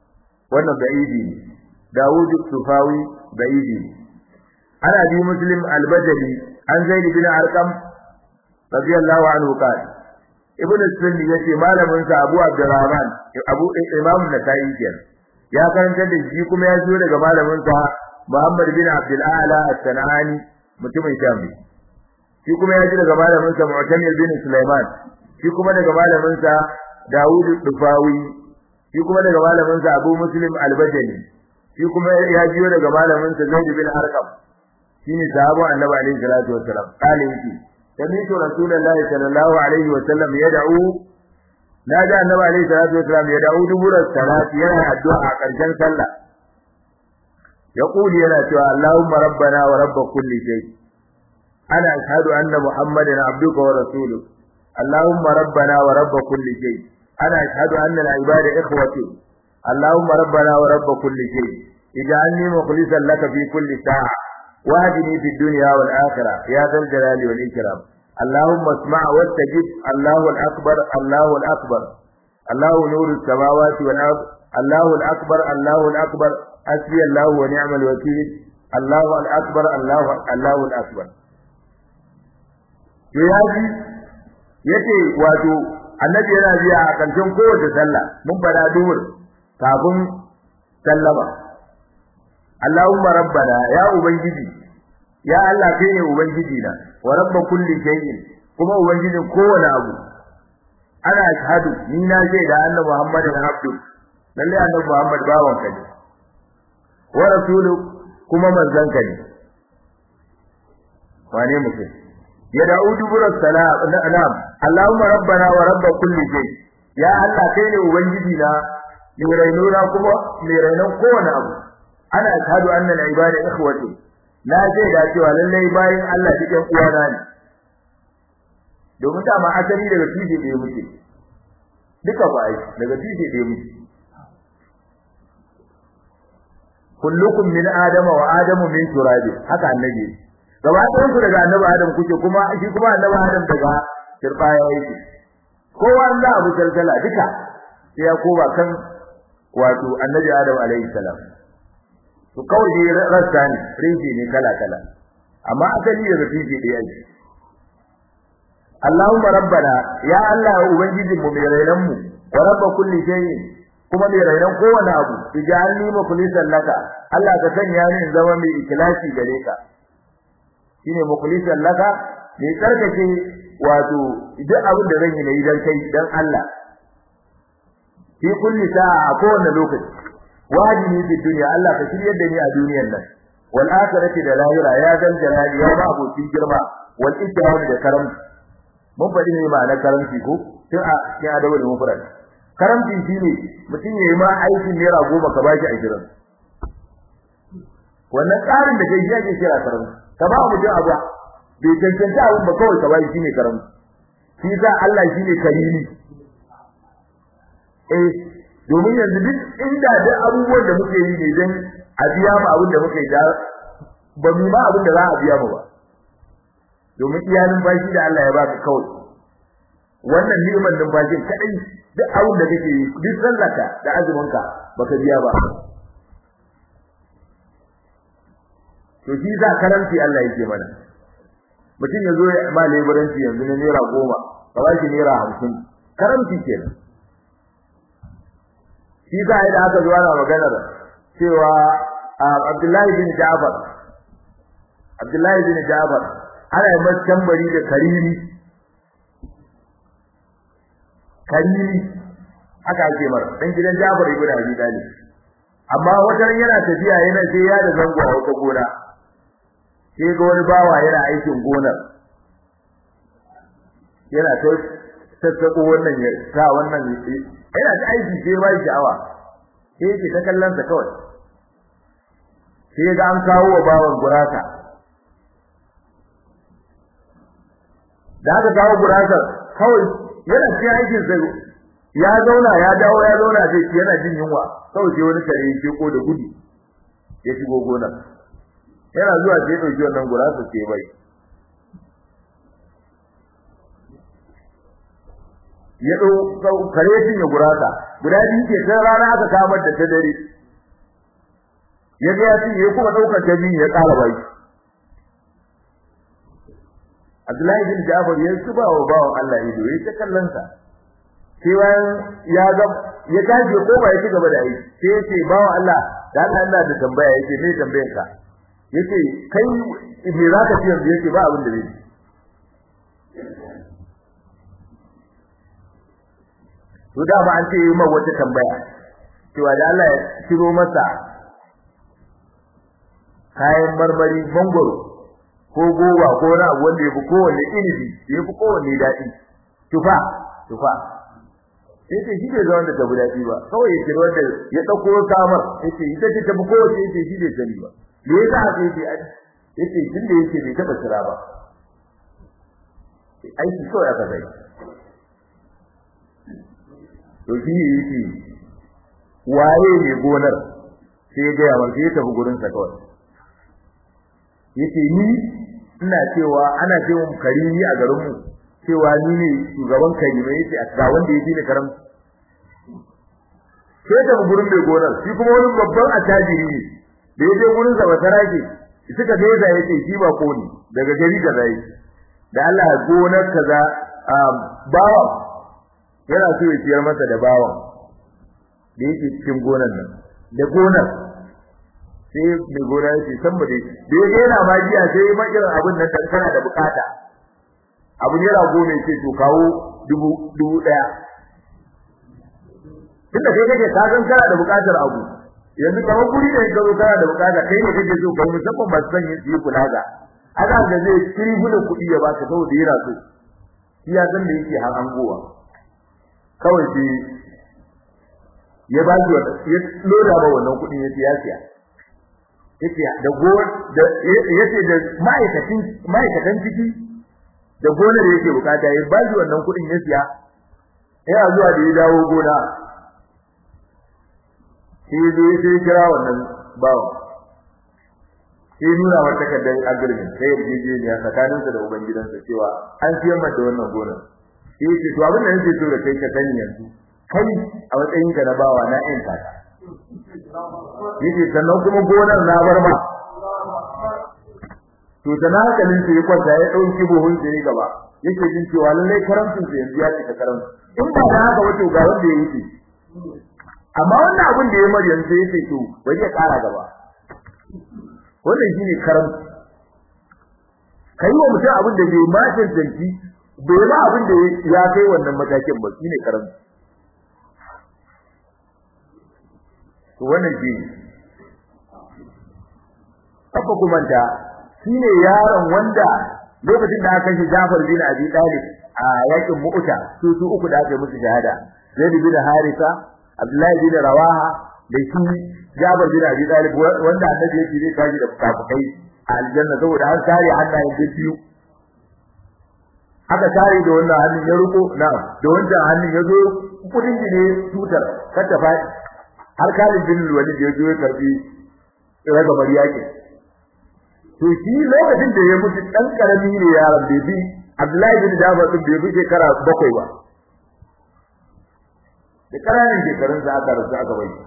wannan da'ibi Dawud Sufawi da'ibi ana bi Muslim al-Bajali an Zaid bin Arqam radiyallahu anhu qala Ibn Sunni yace malamin sa Abu Abdurrahman Abu Imam Nasa'i kenan ya karanta da shi kuma ya zo daga malamin sa Muhammad bin Abdul A'la as-Sanani mutumin Sham shi kuma ya ji daga malamin sa Mu'tamir bin Sulaiman shi kuma daga malamin sa Dawud Dufawi shi kuma daga malamin sa Abu Muslim al-Bajali shi kuma ya ji daga malamin sa Zaid bin Arqam shine sahabo Annabi alaihi salatu wassalam kale yake sami'tu Rasulullahi sallallahu alaihi wasallam yad'u naja Annabi alaihi salatu wassalam yad'u dubura salati yana addu'a a ƙarshen sallah yaqulu yana cewa Allahumma rabbana wa rabb kulli shay ana ashhadu anna Muhammadan abduka wa rasuluka Allahumma rabbana wa rabb kulli shay ana ashhadu anna al-ibada ikhwati Allahumma rabbana wa rabb kulli shay ij'alni mukhlishan laka fi kulli sa'a واهدني في الدنيا والآخرة يا ذا الجلال والإكرام اللهم اسمع واستجب الله الأكبر الله الأكبر الله نور السماوات والأرض الله الأكبر الله الأكبر حسبي الله ونعم الوكيل الله الأكبر الله الله الأكبر yaji yace wato annabi yana biya a karshen kowace sallah mun fada duhur kafin sallama Allahumma rabbana ya ubangiji ya Allah kai ne ubangiji na wa rabb kulli shay'in kuma ubangijin kowane abu ana shahadu ni na ce da annabi Muhammadin abdu lalle annabi Muhammad bawan ka ne wa rasulu kuma manzon ka ne wane mutum ya da'udu buras salam na'am Allahumma rabbana wa rabb kulli shay ya Allah kai ne ubangiji na mai rainona kuma mai rainon kowane abu ana shahadu anna al-ibada ikhwati na ce da cewa lalle bayin Allah cikin uwana ne domin da ma asali daga tije da muke duka bai daga tije da muke kullukum min adama wa adamu min turab haka annabi gaba ɗayan ku daga annabi adam kuke kuma shi kuma annabi adam daga turbaya yake kowa Allah abu salsala duka sai ya koba kan wato annabi adam alaihi salam to kawai dai rasta ne rinji ne kala kala amma asali daga tije da yake Allahumma rabbana ya Allah ubangijin mu mai rainan mu wa rabb kulli shay'in kuma mai rainan kowane abu ijalni mukhlisan laka Allah ka sanya ni in zama mai ikhlasi gare ka shine mukhlisan laka mai tsarkake wato duk abin da zan yi ne idan kai dan Allah fi kulli sa'a a kowane lokaci wajibi fi dunya Allah ka shiryar da ni a duniyar nan wal akhirati da lahira ya dan jalali ya ba abokin girma wal ikram da karamci mun faɗi ne ma'anar karamci ko tun a cikin adabu da mufrad karamci shine mutum yayi ma aikin naira goma ka bashi ashirin wannan tsarin da kai yake kira karamci ka ba mutum abu bai cancanta abun ba kawai ka bashi shine karamci shi sa Allah shine karimi eh domin yanzu duk inda da abubuwan da muke yi ne dan a biya mu abin da muke da ba mu ma abin da za a biya mu ba domin iyalin bashi da Allah ya baka kawai wannan ni'imar numfashin kadai duk abin da kake yi duk sallaka da azuminka baka biya ba to shi za karanci Allah yake mana mutum yazo ya ma leburanci yanzu ne naira goma ka ba shi naira hamsin karanci kenan shi za da aka zo ana maganar cewa Abdullahi bin Ja'far Abdullahi bin Ja'far ana yi masa tambari da karimi karimi aka ake mar dan gidan Ja'far ibn Abi Talib amma wajen yana tafiya yana sai ya da zango a wata gona sai ga wani bawa yana aikin gonar yana ta tattako wannan ya sa wannan yana da aiki sai ba shi sha'awa sai yake ta kallon sa kawai sai ga an kawo wa bawan gurasa da aka kawo gurasa kawai yana cikin aikin sa ya zauna ya dawo ya zauna sai yana jin yunwa kawai sai wani kare yake ko da gudu ya shigo gonar yana zuwa sai ya dauki wannan gurasa sai bai ya dau kare din ya gurasa guda biyu ke sai rana aka kamar da ta dare ya ga ya ci ya kuma daukar dabi ya ƙara bai Abdullahi bin Jabir ya suba wa bawon Allah ido ya ta kallon sa sai bayan ya ga ya tashi ko ba ya ci gaba da yi sai ya ce bawon Allah da Allah Allah da tambaya yake me tambayar ka yace kai me zaka ci yanzu yace ba abin da zai to da ba an ce yi mai wata tambaya cewa da Allah ya kiro masa kayan marmari mangoro ko goba ko na wanda yafi kowanne inibi yafi kowanne dadi tufa tufa sai ce shi bai zo wanda ta daɗi ba kawai ya kiro wanda ya dauko samar yace ita ce ta fi kowace yace shi bai sani ba me yasa aka yi yace tun da yake bai taba kira ba ai shi so ya ka bai to shi yake waye ne gonar sai ya ga ya sai ya tafi gurin sa kawai yace ni ina cewa ana cewa karimi a garin mu cewa ni ne shugaban karimi yace a ga wanda yake ne karam sai da gurin mai gonar shi kuma wani babban attajiri ne da yaje gurin sa basarake suka gaisa yace shi ba ko ne daga gari da zai da Allah gonar kaza bawa yana so ya ciyar masa da bawan da yake cikin gonar nan da gonar sai mai gona yake san ba dai da yake yana magiya sai makirin abin nan da kana da bukata abu ne rago ne ce to kawo dubu dubu daya tunda kai kake ka san kana da bukatar abu yanzu kamar guri da yake kana da bukata kai ne kake so kai musamman ba san yi kula ga haka da zai kiri gudu kudi ya baka saboda yana so shi ya san da yake har angowa kawai shi ya ba shi ya loda ba wannan kudin ya siyasa yace da gon da yace da ma'aikatan ma'aikatan ciki da gonar da yake bukata ya ba shi wannan kudin ya siya ya zuwa da ya dawo gona sai dai sai kira wannan bawo sai nuna wata kaddan agreement sai yaje ne tsakanin sa da ubangidansa cewa an siyar mata wannan gonar sai yace to abin da yake so da kai ka sani yanzu kai a matsayin ka na bawa na ƴan kaka yake sannan kuma gonar na bar ma to da na hankalin sai kwanta ya dauki buhun sai gaba yake jin cewa lalle karamcin sai yanzu ya cika karam in ba da haka wato ga wanda ya wuce amma wannan abin da ya mari yanzu yake to bai ya kara gaba wannan shine karamci kai wa mutum abin da bai ma tantance bai ba abin da ya kai wannan matakin ba shine karamci to wannan shi abba kuma da shine yaron wanda lokacin da aka shi Jafar bin Abi Talib a yakin Mu'ta su su uku da aka yi musu shahada Zaid bin Harisa Abdullah bin Rawaha da shi Jafar bin Abi Talib wanda annabi yake zai kaji da kafukai a aljanna saboda an tare hannayen da biyu aka tare da wannan hannun ya ruko na da wannan hannun ya zo kudin ne tutar kada fa har Khalid bin Walid ya zo ya karbi raga mariyake to shi lokacin da ya mutu dan karami ne yaron bebi Abdullahi bin Jafar din bebi shekara bakwai ba da karanin shekarun sa aka rasu aka bai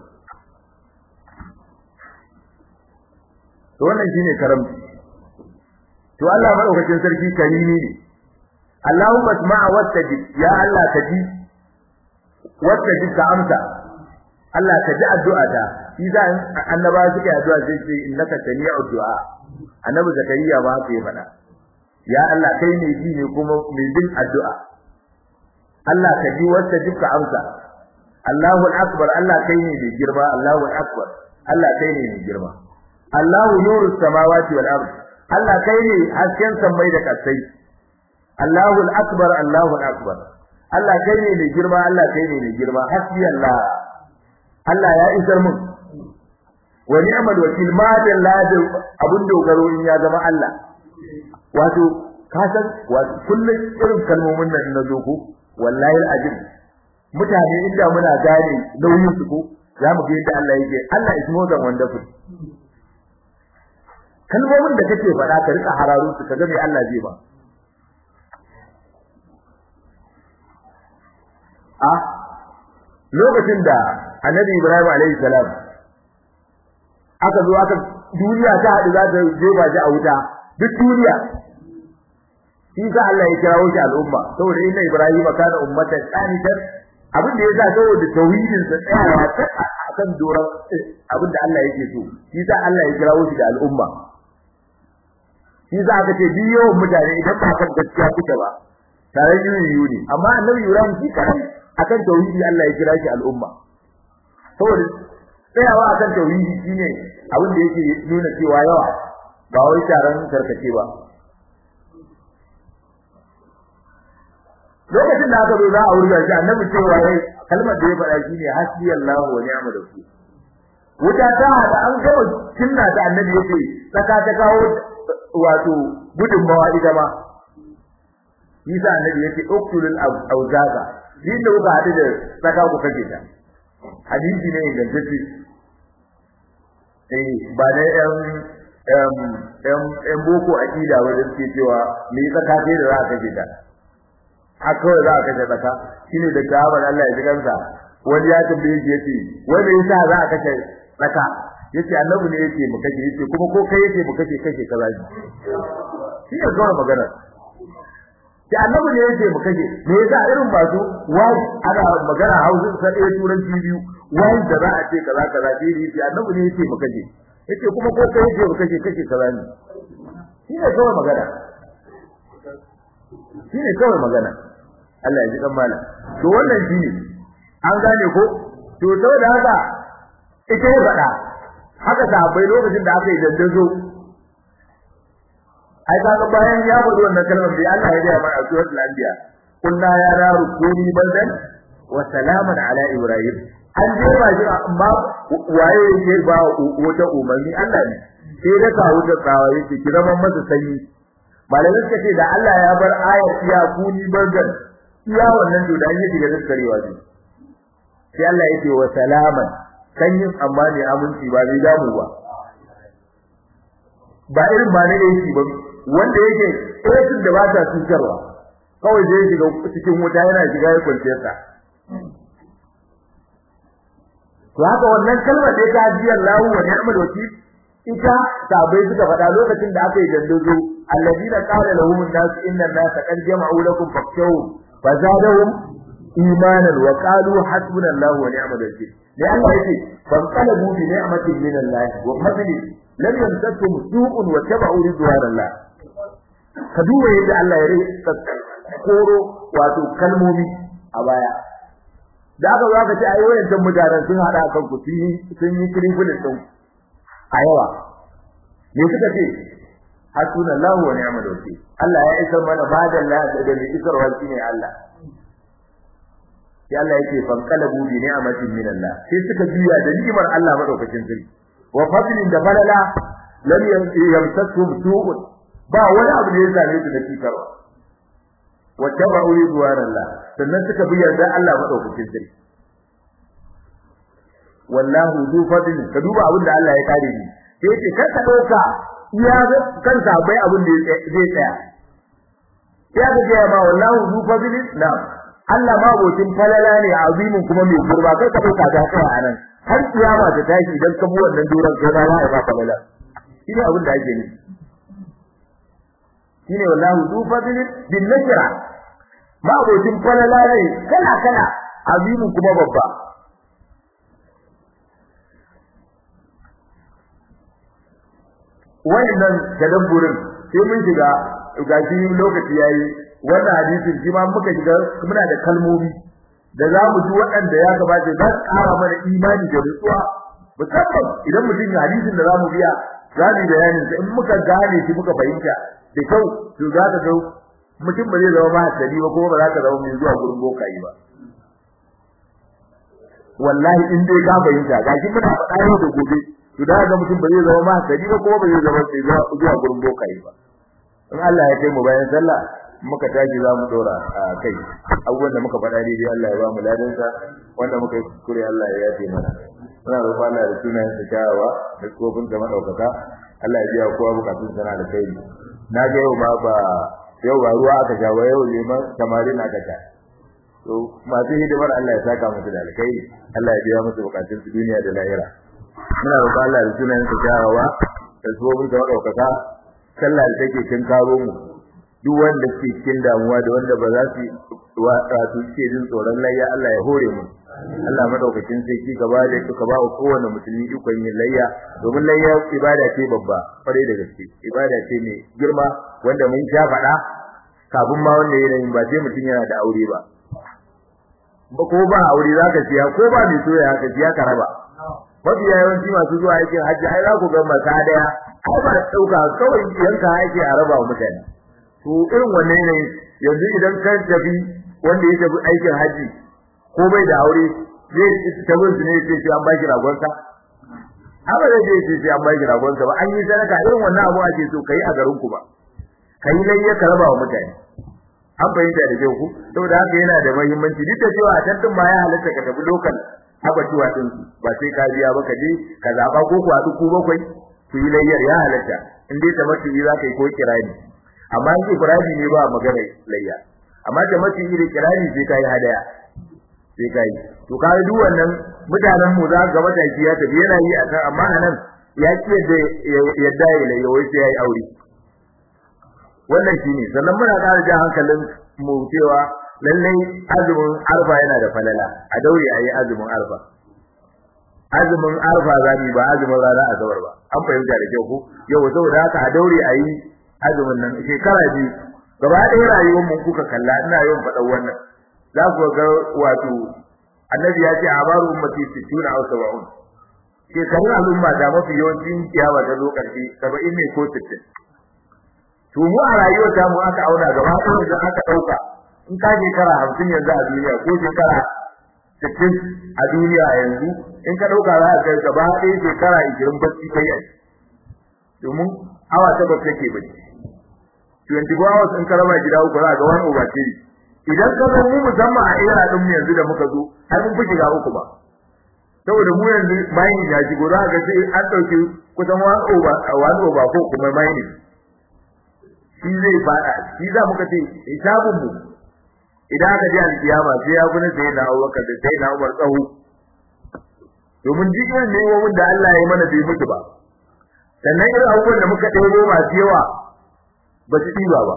to wannan shine karamci to Allah madaukakin sarki karimi ne Allahumma asma'a wastajib ya Allah kaji wastajib ka amsa Allah ka ji addu'a ta shi da annaba suke addu'a sai ce innaka sami'ud du'a annabi zakariya ba haka ya fada ya Allah kai ne ji ne kuma mai bin addu'a Allah ka ji wacce duka amsa Allahu akbar Allah kai ne mai girma Allahu akbar Allah kai ne mai girma Allahu nurus samawati wal ard Allah kai ne hasken samai da kasai Allahu akbar Allahu akbar Allah kai ne mai girma Allah kai ne mai girma hasbi Allah Allah ya isar mun wa ni'mal wakil ma da ladi abun dogaro in ya zama Allah wato ka san wato kullun irin kalmomin nan na zoko wallahi alazim mutane inda muna gane nauyin su ko zamu ga yadda Allah yake Allah is more than wonderful kalmomin da kake faɗa ka rika hararu su kaga me Allah zai ba a lokacin da Annabi Ibrahim alayhi salam aka zo aka duniya ta hadu za ta jefa shi a wuta duk duniya shi sa Allah ya kirawo shi al'umma saboda inna Ibrahim kana ummatan qanitan abin da yasa saboda tauhidin sa tsayawa akan doran abin da Allah yake so shi sa Allah ya kirawo shi da al'umma shi za ka ce biyo mutane idan ba kan gaskiya kuke ba tare yiwu ne amma annabi Ibrahim shi kai akan tauhidi Allah ya kira shi al'umma saboda tsayawa akan tauhidi shine abin da yake nuna cewa yawa ba wai taron tarkace ba lokacin da aka zo za a wurga shi annabi cewa yayi kalmar da ya faɗa shine hasbiyallahu wa ni'mal wakeel wuta ta da an gama cinna da annabi yake saka ta kawo wato gudun mawa ita ma Isa annabi yake uktulul awzaza din da kuka hadu da saka ku kake ta hadisi ne da tafi eh ba da em em em em boko akida wanda suke cewa me saka ce da za ka kake ta haka za ka kake saka shine da gaban Allah ya ji kansa wani ya tambaye shi yace wanda yasa za ka kake saka yace annabi ne yake mu kake yace kuma ko kai yake mu kake kake kaza shi ne zuwa magana sai annabi ne yake mu kake me yasa irin masu wai ana magana Hausa sai ɗaya turanci biyu wai da za a ce kaza kaza shi ne sai annabi ne yake mu kake yace kuma ko kai yake mu kake kake kaza ne shi ne zuwa magana shi ne kawai magana Allah ya ji dan mala to wannan shi ne an gane ko to saboda haka ita ya faɗa haka sahabbai lokacin da aka yi dandazo ai kaga bayan ya faɗi wannan kalmar da Allah ya ga mana a suratul anbiya kunna ya naru kuni baldan wa salaman ala ibrahim an je ba shi amma waye yake ba wata umarni Allah ne sai da ka wuce tsawa yake kiraman masa sanyi malamin suka ce da Allah ya bar ayat ya kuni baldan iya wannan to da yake da karewa ce sai Allah yake wa salaman sanyin amma ne aminci ba zai damu ba ba irin ba ne yake ba wanda yake irin da ba ta cutarwa kawai zai shiga cikin wuta yana shiga ya kwance sa to haka wannan kalmar da ta ji Allahu wa ni'mal wakeel ita sabai suka faɗa lokacin da aka yi dandozo alladina qala lahum an-nas inna an-nasa qad jama'u lakum fakhshawhum fazadahum imanan wa qalu hasbunallahu wa ni'mal wakeel da Allah yake ban qalabu bi ni'matin min Allah wa fadli lam yamsakum su'un wa tabu ridwanallah ka duba yadda Allah ya rika koro wato kalmomi a baya da aka zo aka ce ai wayannan mutanen sun hada kan ku sun yi kirifulin din a yawa me suka ce hasbunallahu wa ni'mal wakeel Allah ya isa mana badalla da da isarwa shine Allah sai Allah yake fanqalabu bi ni'matin min Allah sai suka juya da ni'imar Allah madaukakin sarki wa fadlin da balala lam yamsakum su'un ba wani abu da ya same su da kikarwa wa tabu ridwanallah sannan suka bi yarda Allah madaukakin sarki wallahu zu fadlin ka duba abin da Allah ya kare ni sai ce kar ka dauka iya kan sabai abin da zai tsaya ya ga ma wallahu zu fadlin na Allah ma botin falala ne azimin kuma mai kurba kai ka dauka da kai anan har kiyama ta tashi idan ka bi wannan doran kai ba ya ba falala shine abin da ake nufi shine wallahu zu fadlin bin nakira ma botin falala ne kala kala azimin kuma babba wannan tadabburin sai mun shiga gashi lokaci yayi wannan hadisin shi ma muka shiga muna da kalmomi da za mu ji waɗanda ya gabata za su ƙara mana imani da nutsuwa musamman idan mutum ya hadisin da za mu biya za mu bayanin sa in muka gane shi muka fahimta da kyau to za ka ga mutum ba zai zama ba hasali ba kuma ba za ka zama mai zuwa gurin bokayi ba wallahi in dai ka fahimta gashi muna faɗa yau da gobe to da ga mutum ba zai zama ma hasali ba kuma ba zai zama mai zuwa gurin bokayi ba in Allah ya kai mu bayan sallah muka tashi za mu dora a kai abubuwan da muka faɗa daidai Allah ya ba mu ladan sa wanda muka yi kuskure Allah ya yafe mana muna roƙon Allah da sunayen sa kyawawa da tsofin sa madaukaka Allah ya biya kowa bukatun sa na da kai na ga yau ma ba yau ba ruwa aka sha ba yau liman samarin aka sha to masu hidimar Allah ya saka musu da alkai Allah ya biya musu bukatun su duniya da lahira muna roƙon Allah da sunan sa kyawawa da sabobin sa daukaka sallah da take kin karo mu duk wanda ke cikin damuwa da wanda ba za su wato ke jin tsoron layya Allah ya hore mu Allah madaukakin sarki gaba da ka ba kowanne musulmi ikon yin layya domin layya ibada ce babba fare da gaske ibada ce ne girma wanda mun sha faɗa kafin ma wanda yayin ba sai mutun yana da aure ba ba ko ba aure zaka siya ko ba mai soyayya haka siya ka raba mafi yawanci masu zuwa aikin hajji ai za ku ga mata daya ai ba dauka kawai yanka yake a raba wa mutane to irin wannan ne yanzu idan ka tafi wanda ya tafi aikin hajji ko bai da aure zai tabbin su ne sai an ba shi ragonsa haka da zai ce an ba shi ragonsa ba an yi sadaka irin wannan abu ake so kai a garin ku ba kai ne ya karaba wa mutane an bayyana da ku saboda haka yana da muhimmanci duk da cewa a tantin ma ya halatta ka tafi local haka ciwa din ba sai ka biya ba ka je ka zaba ko ku haɗu ku bakwai ku yi layyar ya halatta in dai ta mace za ka yi ko kirani amma in kirani ne ba magana layya amma ta mace da kirani sai ka yi hadaya sai ka yi to ka duk wannan mutanen mu za ga mataki ya tafi yana yi a kan amma anan ya ce da yadda ya layya wai sai ya yi aure wannan shine sannan muna ƙara jan hankalin mu cewa lallai azumin arfa yana da falala a daure ayi azumin arfa azumin arfa zani ba azumin rana asabar ba an fahimta da kyau ko yau saboda haka a daure ayi azumin nan shekara biyu gaba ɗaya rayuwar mu kuka kalla ina yawan faɗan wannan za ku ga wato annabi ya ce abaru ummati sittuna aw sab'un shekarun al'umma da mafi yawancin kiyama ta zo ƙarshe saba'in ne ko sittin to mu a rayuwar ta mu aka auna gaba ɗaya da aka ɗauka in ka shekara hamsin yanzu a duniya ko shekara sittin a duniya yanzu in ka ɗauka za ka kai gaba ɗaya shekara ishirin bacci kai a domin awa takwas take bacci twenty-four hours in ka raba gida uku za ga wani over three idan ka zo mu musamman a era ɗin mu yanzu da muka zo har mun fi shiga uku ba saboda mu yanzu mining ya shigo za ka sai an ɗauki kusan one over one over ko kuma mining shi zai fada shi za muka ce hisabun mu idan aka ji alkiyama sai ya gune sai na Abubakar da sai na Umar tsawo domin jikin ne wanda Allah ya mana bai mutu ba sannan irin abubuwan da muka ɗebo masu yawa ba su ɗiba ba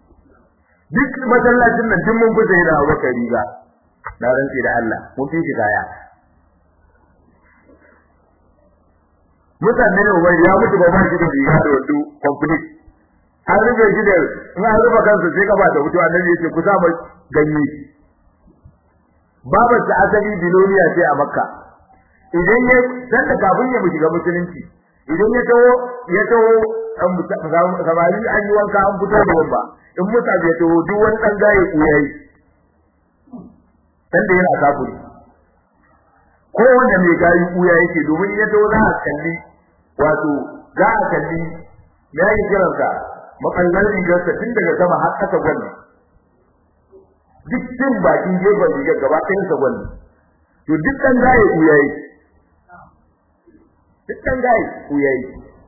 duk masallacin nan tun mun kusa da Abubakar riga na rantsi da Allah mun fi shi kaya mutane ne wai ya mutu ba ba shi da riga da wando complete an rufe shi da in an rufe kansa sai ka ba da mutu annabi yake ku sa mai ganye babar ta asali biloniya sai a Makka idan ya dan da kafin ya shiga musulunci idan ya tawo ya tawo an samari an yi wanka an fito da wamba in muta ya tawo duk wani dan gaye kuyayi dan da yana kafiri ko wanda mai gayi kuya yake domin ya tawo za a kalli wato za a kalli me yake kiransa makallan rigarsa tun daga sama har ƙasa gwani duk cin bakin gefen rigar gaba ɗayan sa gwani to duk ɗan gaye kuyayi duk ɗan gaye kuyayi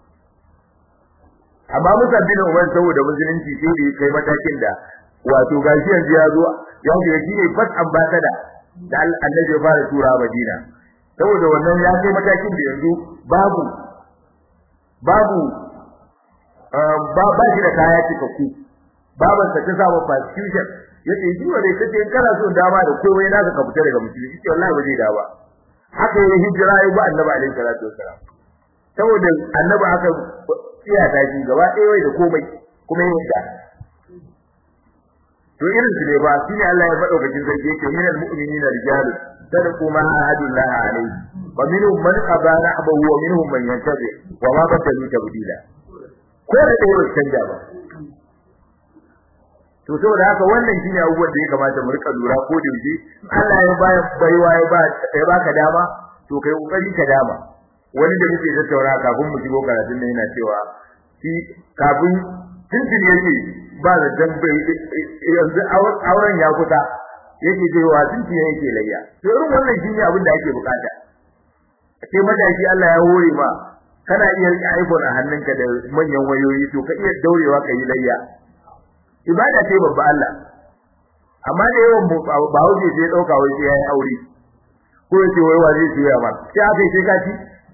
amma musabbi da uban saboda musulunci sai da kai matakin da wato gashi yanzu ya zo ya shiga shi ne fat ambassador da annabi ya fara tura Madina saboda wannan ya kai matakin da yanzu babu babu ba ba shi da kaya cikakku baban sa ta samu persecution yace shi wanda kace in kana so dama da komai naka ka fita daga musulunci shi wallahi ba zai dawo ba haka yayin hijira yayi ba annabi alaihi salatu wasalam saboda annabi aka iya tashi gaba ɗaya wai da komai kuma yin ta to irin su ne ba shine Allah ya faɗa bakin sarki yake minal mu'minina rijalun sadaqu ma ahadullah alaihi wa minhum man qabala abahu wa minhum man yantabi wa ma badalu tabdila ko da dole canja ba to saboda haka wannan shine abubuwan da ya kamata mu rika lura ko da yaushe Allah ya ba baiwa ya ba ya baka dama to kai kokari ka dama wani da muke tattauna kafin mu shigo karatun nan yana cewa shi kafin tuntun yake ba da dambe yanzu auren ya kusa yake cewa tuntun yake layya to irin wannan shine abin da ake bukata sai madaji Allah ya hore ma kana iya rike iPhone a hannunka da manyan wayoyi to ka iya daurewa ka yi layya ibada ce babba Allah amma da yawan ba hauke sai dauka wai sai yayi aure ko yace wai wa zai ciya ma sai aka sai ka ci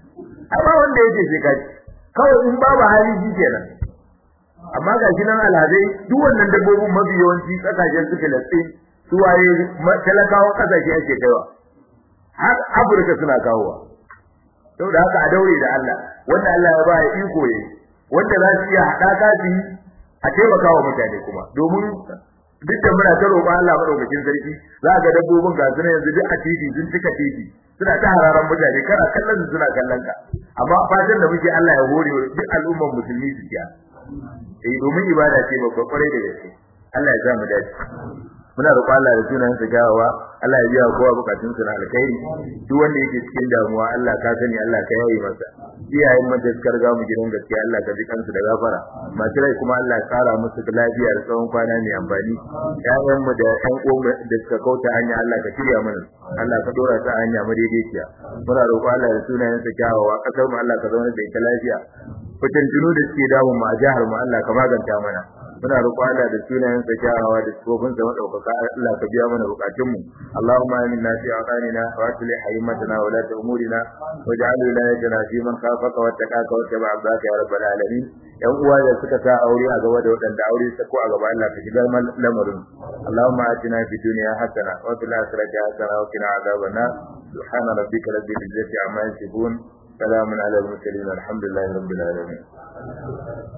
amma wanda yake sai kai kawai in babu hali shi kenan amma ga shi nan alhazai duk wannan dabbobin mafi yawanci kasashen su Filistin su waye talakawan kasashe ake kaiwa har Afirka suna kawowa saboda haka a daure da Allah wanda Allah ya ba ya iko yayi wanda za su iya haɗa su a taimaka wa mutane kuma domin duk da muna ta roƙon Allah madaukakin sarki za ga dabbobin ga su yanzu duk a titi sun cika titi suna ta hararan mutane kana kallon su suna kallon ka amma fatan da muke Allah ya hore duk al'ummar musulmi su kiya eh domin ibada ce babba kwarai da gaske Allah ya sa mu dace muna roƙon Allah da sunan sa gawawa Allah ya biya kowa bukatun sa na alkhairi duk wanda yake cikin damuwa Allah ka sani Allah ka yaye masa iyayen mu da suka riga mu gidan gaskiya Allah ka ji kansu da gafara masu rai kuma Allah ya kara musu da lafiya da tsawon kwana mai amfani ƴaƴan mu da ƴan uwan da suka kauta hanya Allah ka shirya mana Allah ka dora ta hanya madaidaiciya muna roƙon Allah da sunan sa gawawa kasar mu Allah ka zauna da ita lafiya fitin tunu da suke dawo mu a jihar mu Allah ka maganta mana muna roƙon Allah da sunayen sa kyawawa da sifofin sa madaukaka Allah ka biya mana bukatun mu Allahumma aminna fi aqanina wa aslih haymatana wa la ta'murina waj'al wilayatana fi man khafaka wa taqaka wa tabi'a baka ya rabbal alamin yan uwa da suka sa aure a gaba da wadanda aure su ko a gaba Allah ka shigar lamarin Allahumma atina fid dunya hasana wa fil akhirati hasana wa qina adhaban nar subhana rabbika rabbil izzati amma yasifun salamun ala al mursalin alhamdulillahi rabbil alamin